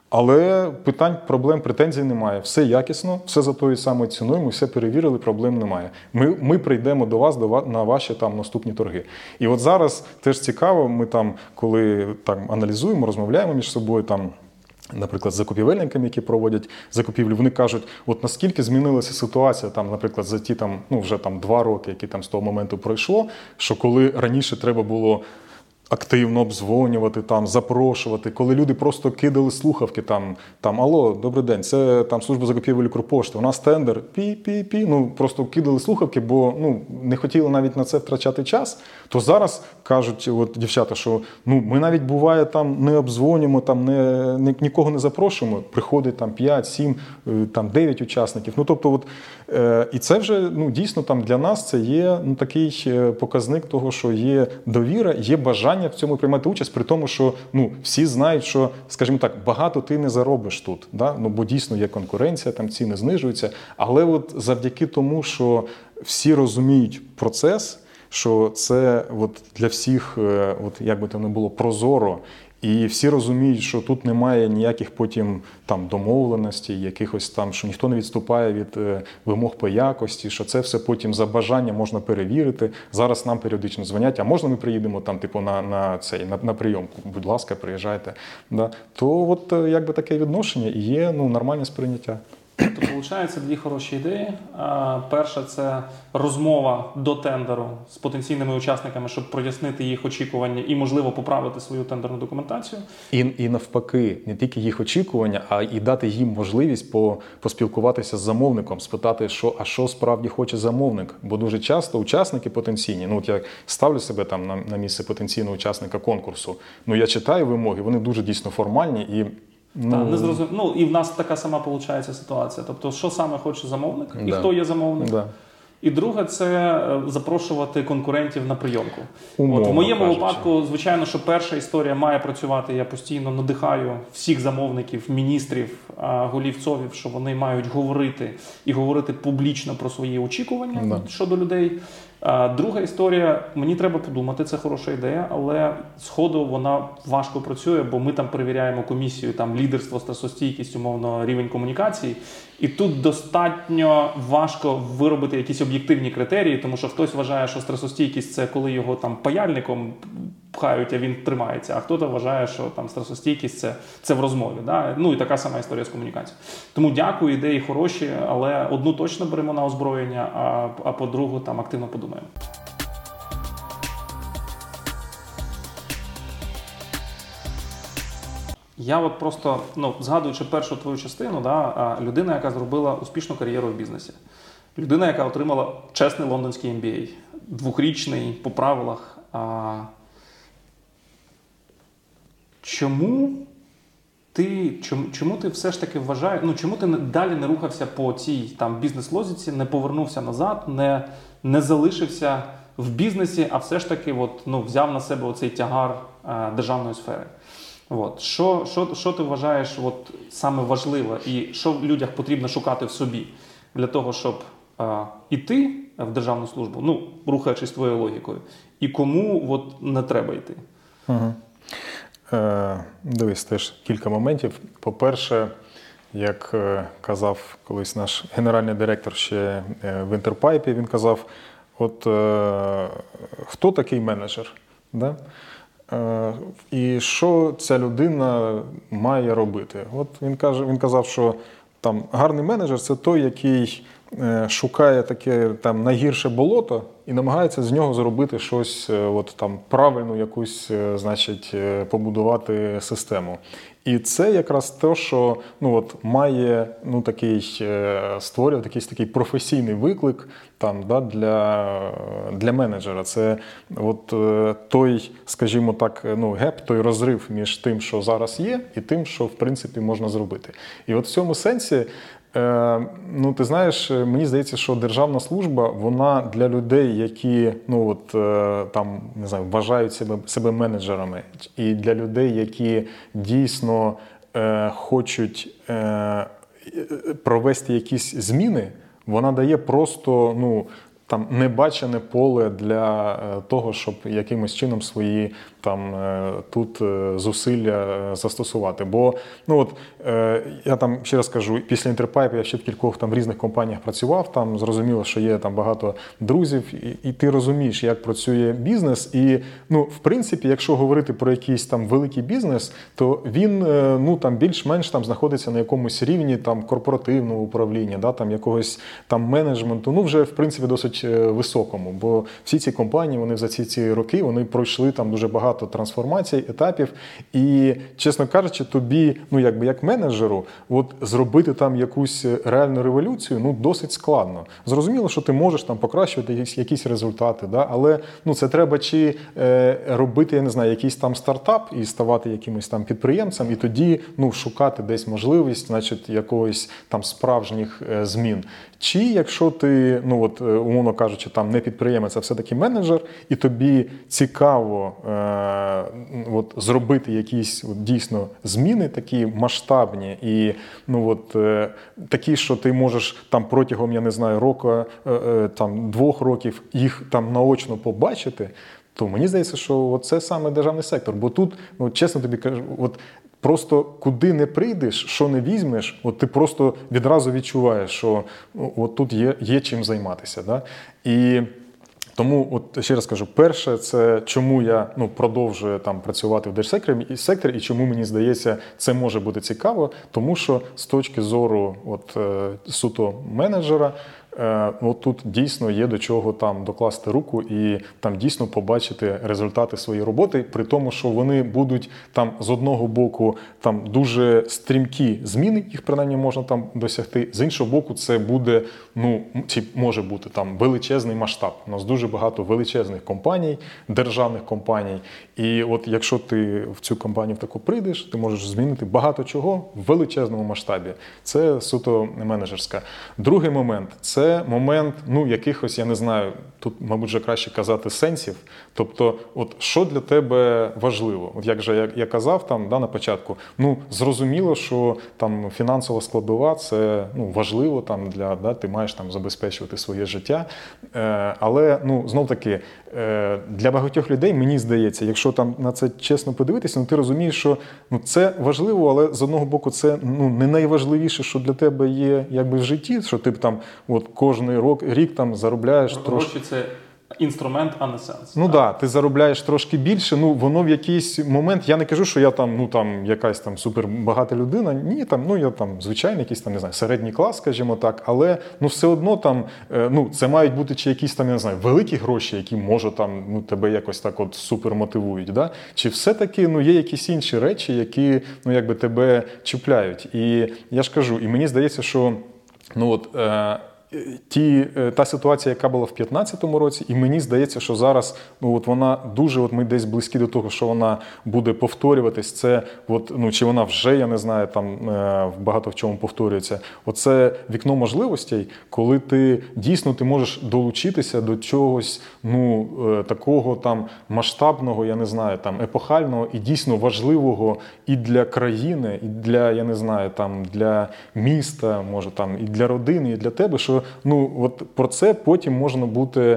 [SPEAKER 1] але питань, проблем, претензій немає. Все якісно, все за тою самою ціною, ми все перевірили, проблем немає. Ми, ми прийдемо до вас, до вас на ваші там наступні торги. І от зараз теж цікаво, ми там, коли там аналізуємо, розмовляємо між собою, там, наприклад, з закупівельниками, які проводять закупівлю, вони кажуть, от наскільки змінилася ситуація, там, наприклад, за ті там, ну, вже там два роки, які там з того моменту пройшло, що коли раніше треба було активно обдзвонювати, там, запрошувати, коли люди просто кидали слухавки, там, там, алло, добрий день, це там служба закупівель Укрпошти, у нас тендер, пі-пі-пі, ну, просто кидали слухавки, бо, ну, не хотіли навіть на це втрачати час, то зараз кажуть, от, дівчата, що, ну, ми навіть, буває, там, не обдзвонюємо, там, не, не, нікого не запрошуємо, приходить, там, п'ять, сім, там, дев'ять учасників, ну, тобто, от, е, і це вже, ну, дійсно, там, для нас це є, ну, такий показник того, що є довіра, є бажання в цьому приймати участь, при тому, що, ну, всі знають, що, скажімо так, багато ти не заробиш тут, да? Ну, бо дійсно є конкуренція, там ціни знижуються, але от завдяки тому, що всі розуміють процес, що це от для всіх, от як би то не було, прозоро. І всі розуміють, що тут немає ніяких потім там домовленостей, якихось там, що ніхто не відступає від е, вимог по якості, що це все потім за бажання можна перевірити. Зараз нам періодично дзвонять, а можна ми приїдемо там, типу, на, на цей на, на прийомку? Будь ласка, приїжджайте. Да. То от е, якби таке відношення і є, ну, нормальне сприйняття.
[SPEAKER 2] Тобто, виходить, дві хороші ідеї. Перша – це розмова до тендеру з потенційними учасниками, щоб прояснити їх очікування і, можливо, поправити свою тендерну документацію.
[SPEAKER 1] І, і навпаки, не тільки їх очікування, а і дати їм можливість по, поспілкуватися з замовником, спитати, що, а що справді хоче замовник. Бо дуже часто учасники потенційні, ну от я ставлю себе там на, на місце потенційного учасника конкурсу, ну я читаю вимоги, вони дуже дійсно формальні і
[SPEAKER 2] Ну, так, не зрозум... ну, і в нас така сама виходить ситуація. Тобто, що саме хоче замовник і
[SPEAKER 1] да.
[SPEAKER 2] хто є замовник.
[SPEAKER 1] Да.
[SPEAKER 2] І друге – це запрошувати конкурентів на прийомку.
[SPEAKER 1] Умовно,
[SPEAKER 2] От, в моєму
[SPEAKER 1] кажучи.
[SPEAKER 2] випадку, звичайно, що перша історія має працювати. Я постійно надихаю всіх замовників, міністрів, голів ЦОВів, що вони мають говорити і говорити публічно про свої очікування
[SPEAKER 1] да.
[SPEAKER 2] щодо людей. Друга історія, мені треба подумати, це хороша ідея, але сходу вона важко працює, бо ми там перевіряємо комісію, там лідерство, стресостійкість, умовно, рівень комунікації. І тут достатньо важко виробити якісь об'єктивні критерії, тому що хтось вважає, що стресостійкість – це коли його там паяльником пхають, а він тримається, а хтось вважає, що там стресостійкість це, це в розмові. Да? Ну і така сама історія з комунікацією. Тому дякую, ідеї хороші, але одну точно беремо на озброєння, а, а по другу там активно подумаємо. Я от просто, ну, згадуючи першу твою частину, да, людина, яка зробила успішну кар'єру в бізнесі. Людина, яка отримала чесний лондонський ем бі ей, двохрічний по правилах. А... Чому ти, чому, чому ти все ж таки вважаєш, ну чому ти далі не рухався по цій там бізнес-лозіці, не повернувся назад, не, не залишився в бізнесі, а все ж таки от, ну, взяв на себе оцей тягар а, державної сфери? От. Що, що, що ти вважаєш от, саме важливо і що в людях потрібно шукати в собі для того, щоб а, іти в державну службу, ну, рухаючись твоєю логікою, і кому от, не треба йти?
[SPEAKER 1] Угу. Е, дивись, теж кілька моментів. По-перше, як е, казав колись наш генеральний директор ще е, в Інтерпайпі, він казав, от е, хто такий менеджер? Да? Е, і що ця людина має робити? От він, каже, він казав, що там гарний менеджер – це той, який е, шукає таке там найгірше болото і намагається з нього зробити щось, от там правильну якусь, значить, побудувати систему. І це якраз те, що ну от має ну такий створювати якийсь такий професійний виклик там да для, для менеджера. Це от той, скажімо так, ну геп, той розрив між тим, що зараз є, і тим, що в принципі можна зробити. І от в цьому сенсі. Ну, ти знаєш, мені здається, що державна служба, вона для людей, які, ну, от, там, не знаю, вважають себе, себе менеджерами, і для людей, які дійсно е, хочуть е, провести якісь зміни, вона дає просто, ну, там, небачене поле для того, щоб якимось чином свої там тут зусилля застосувати. Бо, ну от, я там ще раз кажу, після Інтерпайпу я ще в кількох там різних компаніях працював, там зрозуміло, що є там багато друзів, і, і ти розумієш, як працює бізнес. І, ну, в принципі, якщо говорити про якийсь там великий бізнес, то він, ну, там більш-менш там знаходиться на якомусь рівні там корпоративного управління, да, там якогось там менеджменту, ну, вже, в принципі, досить високому, бо всі ці компанії, вони за ці, ці роки, вони пройшли там дуже багато трансформацій, етапів, і, чесно кажучи, тобі, ну, якби як менеджеру, от зробити там якусь реальну революцію, ну, досить складно. Зрозуміло, що ти можеш там покращувати якісь, якісь результати, да? Але, ну, це треба чи е, робити, я не знаю, якийсь там стартап і ставати якимось там підприємцем, і тоді, ну, шукати десь можливість, значить, якогось там справжніх е, змін. Чи якщо ти, ну, от, умовно умовно кажучи, там не підприємець, а все-таки менеджер, і тобі цікаво е, от, зробити якісь от, дійсно зміни такі масштабні і ну, от, е, такі, що ти можеш там протягом, я не знаю, року, е, е, там, двох років їх там наочно побачити, то мені здається, що це саме державний сектор. Бо тут, ну, чесно тобі кажу, от просто куди не прийдеш, що не візьмеш, от ти просто відразу відчуваєш, що ну, от тут є, є чим займатися. Да? І тому, от ще раз кажу, перше, це чому я ну, продовжую там працювати в держсекторі і секторі, і чому мені здається, це може бути цікаво, тому що з точки зору от, суто менеджера, от тут дійсно є до чого там докласти руку і там дійсно побачити результати своєї роботи, при тому, що вони будуть там з одного боку там дуже стрімкі зміни, їх принаймні можна там досягти, з іншого боку це буде, ну, чи може бути там величезний масштаб. У нас дуже багато величезних компаній, державних компаній, і от якщо ти в цю компанію таку прийдеш, ти можеш змінити багато чого в величезному масштабі. Це суто менеджерська. Другий момент – це Це момент, ну, якихось, я не знаю, тут, мабуть, вже краще казати сенсів. Тобто, от що для тебе важливо? От як же я, я казав там, да, на початку, ну, зрозуміло, що там фінансова складова – це ну, важливо, там, для, да, ти маєш там забезпечувати своє життя. Е, але, ну, знов-таки, е, для багатьох людей, мені здається, якщо там на це чесно подивитися, ну, ти розумієш, що ну, це важливо, але з одного боку це ну, не найважливіше, що для тебе є якби, в житті, що ти там от, кожний рік, рік там заробляєш трошки.
[SPEAKER 2] Це інструмент, а не сенс.
[SPEAKER 1] Ну так, да, ти заробляєш трошки більше, ну воно в якийсь момент, я не кажу, що я там, ну там якась там супербагата людина, ні, там, ну я там звичайний якийсь там, не знаю, середній клас, скажімо так, але ну все одно там, ну це мають бути чи якісь там, я не знаю, великі гроші, які може там, ну тебе якось так от супер мотивують, да? Чи все-таки, ну є якісь інші речі, які, ну якби тебе чіпляють. І я ж кажу, і мені здається, що, ну от, е- Ті, та ситуація, яка була в п'ятнадцятому році, і мені здається, що зараз ну, от вона дуже, от ми десь близькі до того, що вона буде повторюватись. Це, от, ну, чи вона вже, я не знаю, там багато в чому повторюється. Оце вікно можливостей, коли ти дійсно ти можеш долучитися до чогось ну, такого там масштабного, я не знаю, там епохального і дійсно важливого і для країни, і для, я не знаю, там для міста, може там, і для родини, і для тебе, що ну, от про це потім можна буде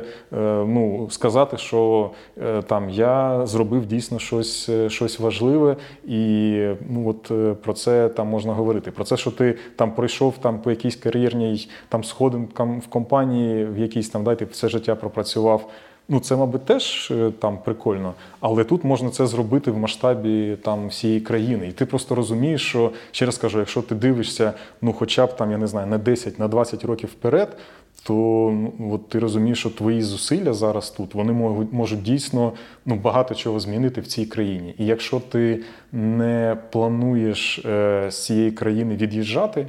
[SPEAKER 1] ну, сказати, що там, я зробив дійсно щось, щось важливе, і ну, от, про це там можна говорити. Про це, що ти там пройшов там, по якійсь кар'єрній там, сходинкам в компанії, в якійсь там, да, ти все життя пропрацював. Ну, це, мабуть, теж там прикольно, але тут можна це зробити в масштабі там всієї країни. І ти просто розумієш, що, ще раз кажу, якщо ти дивишся, ну, хоча б там, я не знаю, на десять, на двадцять років вперед, то ну, от ти розумієш, що твої зусилля зараз тут, вони можуть, можуть дійсно ну, багато чого змінити в цій країні. І якщо ти не плануєш е, з цієї країни від'їжджати,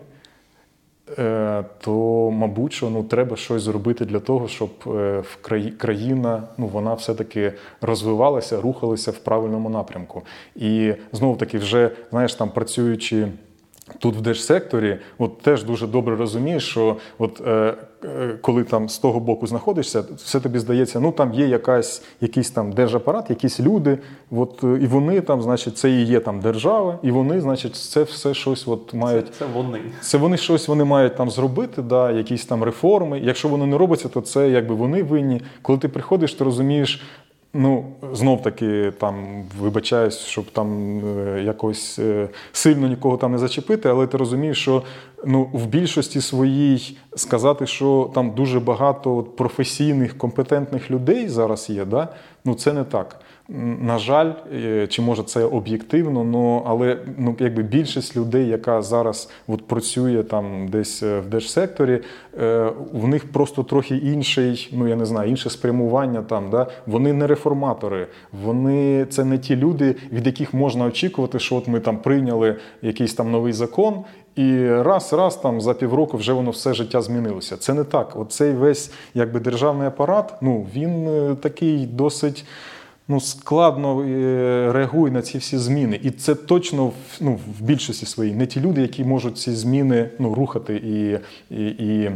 [SPEAKER 1] то, мабуть, що ну, треба щось зробити для того, щоб в краї... країна, ну, вона все-таки розвивалася, рухалася в правильному напрямку. І, знову-таки, вже, знаєш, там, працюючи тут в держсекторі, от теж дуже добре розумієш, що от, е, коли там з того боку знаходишся, все тобі здається, ну там є якась, якийсь там держапарат, якісь люди, от, і вони там, значить, це і є там держава, і вони, значить, це все щось от мають...
[SPEAKER 2] Це, це вони.
[SPEAKER 1] Це вони щось вони мають там зробити, да, якісь там реформи. Якщо воно не робиться, то це якби вони винні. Коли ти приходиш, ти розумієш, ну, знов-таки, там, вибачаюсь, щоб там е, якось е, сильно нікого там не зачепити, але ти розумієш, що ну, в більшості своїй сказати, що там дуже багато от, професійних, компетентних людей зараз є, да? Ну, це не так. На жаль, чи може це об'єктивно, но, але ну, якби більшість людей, яка зараз от, працює там десь в держсекторі, е, в них просто трохи інший, ну я не знаю, інше спрямування там, да? Вони не реформатори, вони, це не ті люди, від яких можна очікувати, що от ми там прийняли якийсь там новий закон, і раз-раз там за півроку вже воно все життя змінилося. Це не так. Оцей весь якби державний апарат, ну він такий досить ну, складно реагує на ці всі зміни. І це точно ну, в більшості своїй не ті люди, які можуть ці зміни ну, рухати і, і, і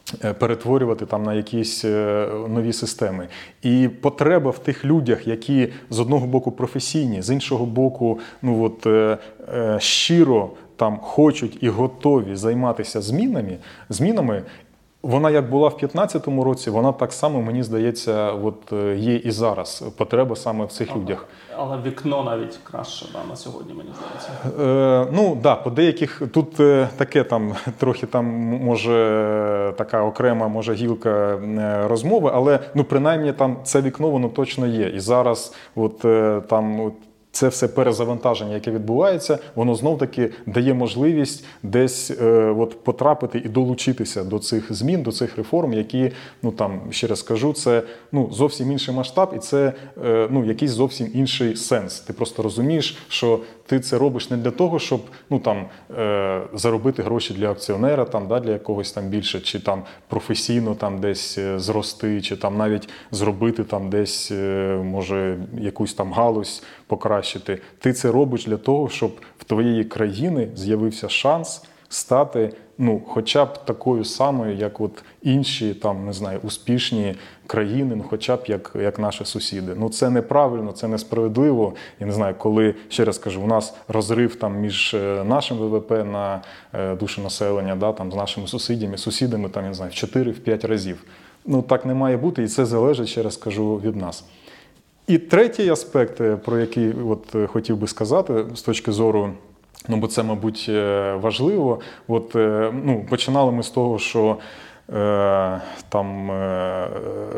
[SPEAKER 1] перетворювати там на якісь нові системи. І потреба в тих людях, які з одного боку професійні, з іншого боку, ну от щиро там хочуть і готові займатися змінами, змінами, вона як була в п'ятнадцятому році, вона так само, мені здається, от є і зараз. Потреба саме в цих
[SPEAKER 2] але,
[SPEAKER 1] людях.
[SPEAKER 2] Але вікно навіть краще, да, на сьогодні, мені здається.
[SPEAKER 1] Е, ну, так, да, по деяких, тут е, таке там, трохи там, може, така окрема, може, гілка е, розмови, але, ну, принаймні, там це вікно, воно точно є. І зараз, от, е, там, от, це все перезавантаження, яке відбувається, воно знов-таки дає можливість десь е, от, потрапити і долучитися до цих змін, до цих реформ, які, ну там, ще раз скажу, це ну, зовсім інший масштаб і це е, ну, якийсь зовсім інший сенс. Ти просто розумієш, що ти це робиш не для того, щоб ну, там, е, заробити гроші для акціонера, там, да, для якогось там більше, чи там професійно там, десь зрости, чи там, навіть зробити там, десь, е, може, якусь там галузь покращити. Ти це робиш для того, щоб в твоєї країни з'явився шанс стати ну, хоча б такою самою, як от інші там, не знаю, успішні країни, ну, хоча б як, як наші сусіди. Ну, це неправильно, це несправедливо. Я не знаю, коли, ще раз кажу, у нас розрив там між нашим ВВП на душу населення, да, там, з нашими сусідами, сусідами, там, я не знаю, в чотири-п'ять разів. Ну, так не має бути, і це залежить, ще раз кажу, від нас. І третій аспект, про який от хотів би сказати, з точки зору, ну, бо це, мабуть, важливо. От, ну, починали ми з того, що е, там е,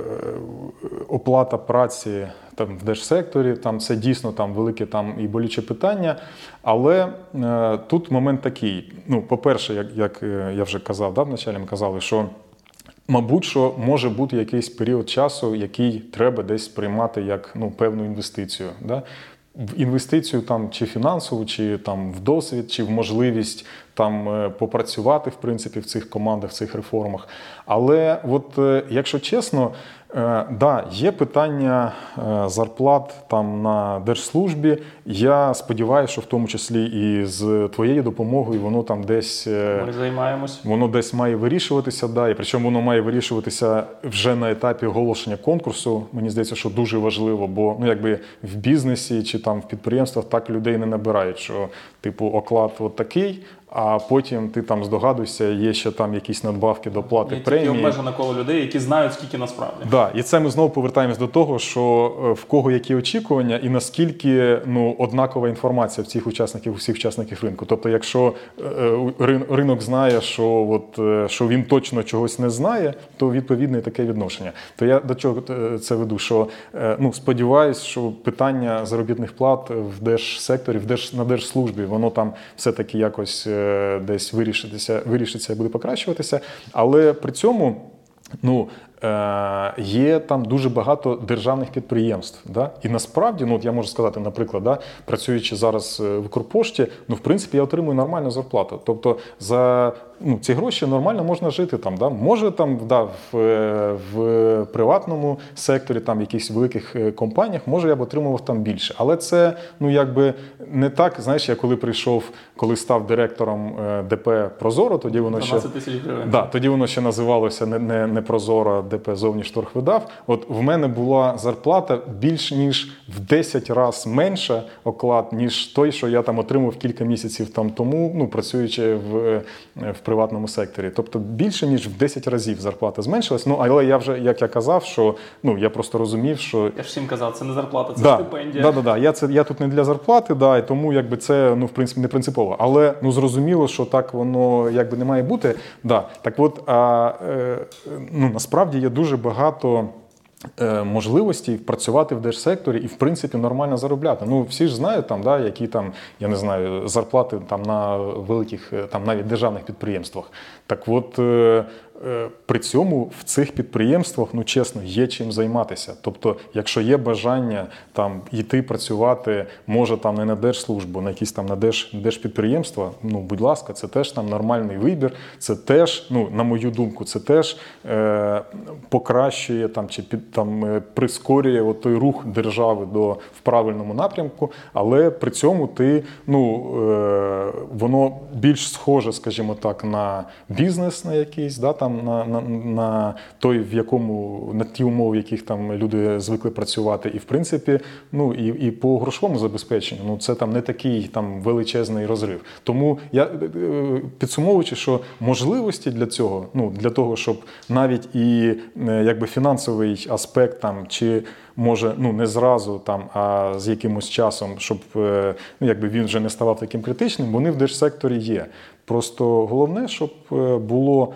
[SPEAKER 1] оплата праці там, в держсекторі, там це дійсно там велике там і болюче питання, але е, тут момент такий. Ну, по-перше, як, як я вже казав, да, вначалі ми казали, що мабуть, що може бути якийсь період часу, який треба десь приймати як ну, певну інвестицію. Да? В інвестицію там, чи фінансову, чи там, в досвід, чи в можливість там, попрацювати в принципі, в цих командах, в цих реформах. Але от, якщо чесно, да, є питання зарплат там, на держслужбі. Я сподіваюся, що в тому числі і з твоєю допомогою воно там десь,
[SPEAKER 2] Ми займаємось.
[SPEAKER 1] Воно десь має вирішуватися. Да, і причому воно має вирішуватися вже на етапі оголошення конкурсу. Мені здається, що дуже важливо, бо ну, якби в бізнесі чи там, в підприємствах так людей не набирають, що типу оклад от такий, а потім ти там здогадуєшся, є ще там якісь надбавки до плати
[SPEAKER 2] є
[SPEAKER 1] премії.
[SPEAKER 2] Є тільки обмежене коло людей, які знають, скільки насправді.
[SPEAKER 1] Да, і це ми знову повертаємось до того, що в кого які очікування і наскільки ну, однакова інформація в цих учасників, у всіх учасників ринку. Тобто, якщо ринок знає, що, от, що він точно чогось не знає, то відповідне таке відношення. То я до чого це веду, що ну, сподіваюсь, що питання заробітних плат в держсекторі, в держ, на держслужбі, воно там все-таки якось десь вирішиться, вирішиться і буде покращуватися, але при цьому ну, є там дуже багато державних підприємств. Да? І насправді, ну, от я можу сказати, наприклад, да, працюючи зараз в Укрпошті, ну, в принципі, я отримую нормальну зарплату. Тобто за ну, ці гроші нормально можна жити там. Да? Може там да, в, в приватному секторі, там, в якихось великих компаніях, може я б отримував там більше. Але це, ну, якби не так, знаєш, я коли прийшов, коли став директором ДП «Прозоро», тоді воно ще...
[SPEAKER 2] дванадцять тисяч гривень.
[SPEAKER 1] Да, тоді воно ще називалося не, не, не «Прозоро», ДП «Зовнішторгвидав». От в мене була зарплата більш ніж в десять разів менша оклад, ніж той, що я там отримав кілька місяців там тому, ну, працюючи в, в приватному секторі. Тобто більше ніж в десять разів зарплата зменшилась. Ну, але я вже, як я казав, що, ну, я просто розумів, що...
[SPEAKER 2] Я ж всім казав, це не зарплата, це
[SPEAKER 1] да,
[SPEAKER 2] стипендія.
[SPEAKER 1] Да, да, да. Я, це, я тут не для зарплати, да, і тому, якби, це, ну, в принципі, не принципово. Але, ну, зрозуміло, що так воно, якби, не має бути. Да. Так от, а, е, ну, насправді є дуже багато можливості працювати в держсекторі і, в принципі, нормально заробляти. Ну, всі ж знають, там, да, які там, я не знаю, зарплати там, на великих, там, навіть державних підприємствах. Так от, е, е, при цьому в цих підприємствах, ну, чесно, є чим займатися. Тобто, якщо є бажання там, йти працювати, може, там, не на держслужбу, на якісь там на держ, держпідприємства, ну, будь ласка, це теж там нормальний вибір, це теж, ну, на мою думку, це теж е, покращує там, чи під там прискорює от той рух держави до в правильному напрямку, але при цьому ти, ну, е, воно більш схоже, скажімо так, на бізнес на якийсь, да, там там на, на, на той, в якому, на ті умови, в яких там люди звикли працювати. І, в принципі, ну, і, і по грошовому забезпеченню, ну, це там не такий там величезний розрив. Тому я, підсумовуючи, що можливості для цього, ну, для того, щоб навіть і якби фінансовий аспект там, чи може, ну, не зразу, там, а з якимось часом, щоб ну, якби він вже не ставав таким критичним, вони в держсекторі є. Просто головне, щоб було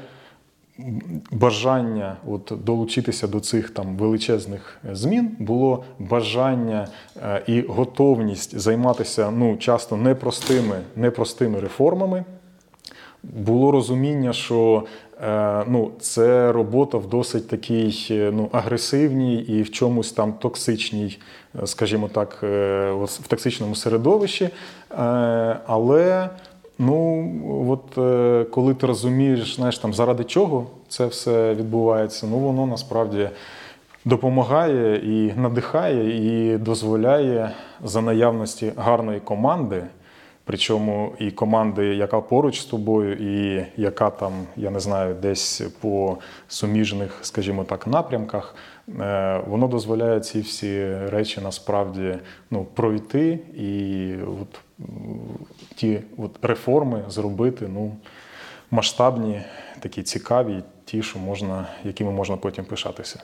[SPEAKER 1] бажання от, долучитися до цих там величезних змін, було бажання е, і готовність займатися ну, часто непростими, непростими реформами. Було розуміння, що е, ну, це робота в досить такій ну, агресивній і в чомусь там токсичній, скажімо так, е, в токсичному середовищі. Е, але ну, от е, коли ти розумієш, знаєш, там, заради чого це все відбувається, ну, воно насправді допомагає і надихає, і дозволяє за наявності гарної команди, причому і команди, яка поруч з тобою, і яка там, я не знаю, десь по суміжних, скажімо так, напрямках, воно дозволяє ці всі речі насправді ну, пройти і от, ті от реформи зробити ну, масштабні, такі цікаві, ті, що можна, якими можна потім пишатися.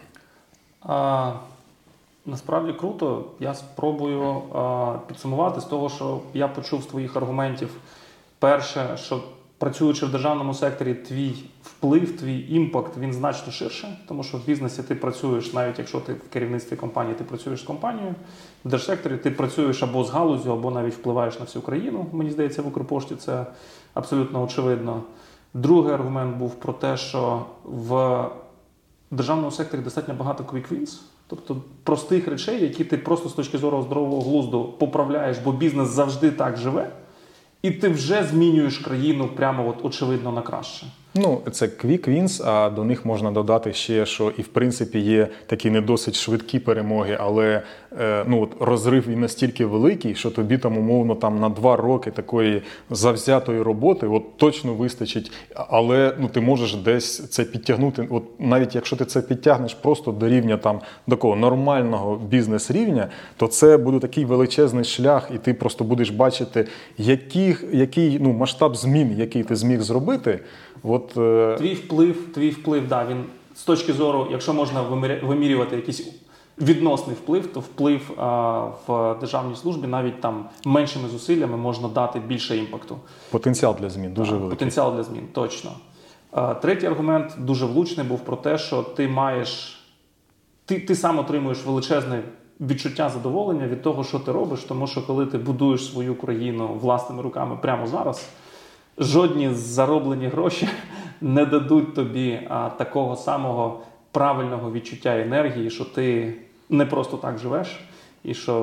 [SPEAKER 2] А... Насправді круто. Я спробую а, підсумувати з того, що я почув з твоїх аргументів. Перше, що працюючи в державному секторі, твій вплив, твій імпакт, він значно ширше, тому що в бізнесі ти працюєш, навіть якщо ти в керівництві компанії, ти працюєш з компанією, в держсекторі ти працюєш або з галуззю, або навіть впливаєш на всю країну. Мені здається, в Укрпошті це абсолютно очевидно. Другий аргумент був про те, що в державному секторі достатньо багато quick wins. Тобто простих речей, які ти просто з точки зору здорового глузду поправляєш, бо бізнес завжди так живе, і ти вже змінюєш країну прямо от, очевидно на краще.
[SPEAKER 1] Ну, це quick wins, а до них можна додати ще, що і в принципі є такі не досить швидкі перемоги, але е, ну, от розрив він настільки великий, що тобі там умовно там на два роки такої завзятої роботи от точно вистачить, але ну, ти можеш десь це підтягнути, от навіть якщо ти це підтягнеш просто до рівня там такого нормального бізнес-рівня, то це буде такий величезний шлях, і ти просто будеш бачити, який, який ну, масштаб змін, який ти зміг зробити. От, е...
[SPEAKER 2] Твій вплив, твій вплив, да, він з точки зору, якщо можна вимірювати якийсь відносний вплив, то вплив а, в державній службі навіть там меншими зусиллями можна дати більше імпакту.
[SPEAKER 1] Потенціал для змін дуже
[SPEAKER 2] а,
[SPEAKER 1] великий.
[SPEAKER 2] Потенціал для змін, точно. А, третій аргумент дуже влучний був про те, що ти маєш, ти, ти сам отримуєш величезне відчуття задоволення від того, що ти робиш, тому що коли ти будуєш свою країну власними руками прямо зараз, жодні зароблені гроші не дадуть тобі а, такого самого правильного відчуття енергії, що ти не просто так живеш, і що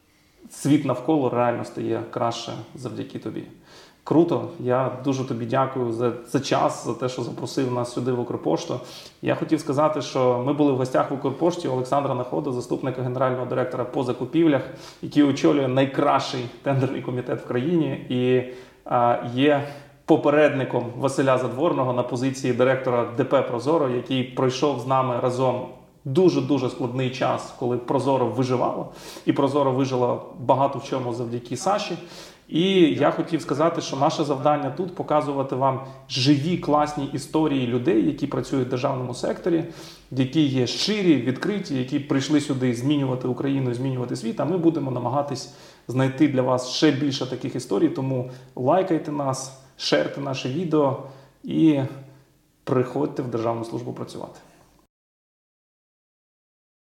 [SPEAKER 2] світ навколо реально стає краще завдяки тобі. Круто, я дуже тобі дякую за, за час, за те, що запросив нас сюди в Укрпошту. Я хотів сказати, що ми були в гостях в Укрпошті у Олександра Находа, заступника генерального директора по закупівлях, який очолює найкращий тендерний комітет в країні і а, є попередником Василя Задворного на позиції директора ДП «Прозоро», який пройшов з нами разом дуже-дуже складний час, коли Прозоро виживало. І Прозоро вижило багато в чому завдяки Саші. І я хотів сказати, що наше завдання тут показувати вам живі, класні історії людей, які працюють в державному секторі, які є щирі, відкриті, які прийшли сюди змінювати Україну, змінювати світ, а ми будемо намагатись знайти для вас ще більше таких історій, тому лайкайте нас, шерте наше відео і приходьте в державну службу працювати.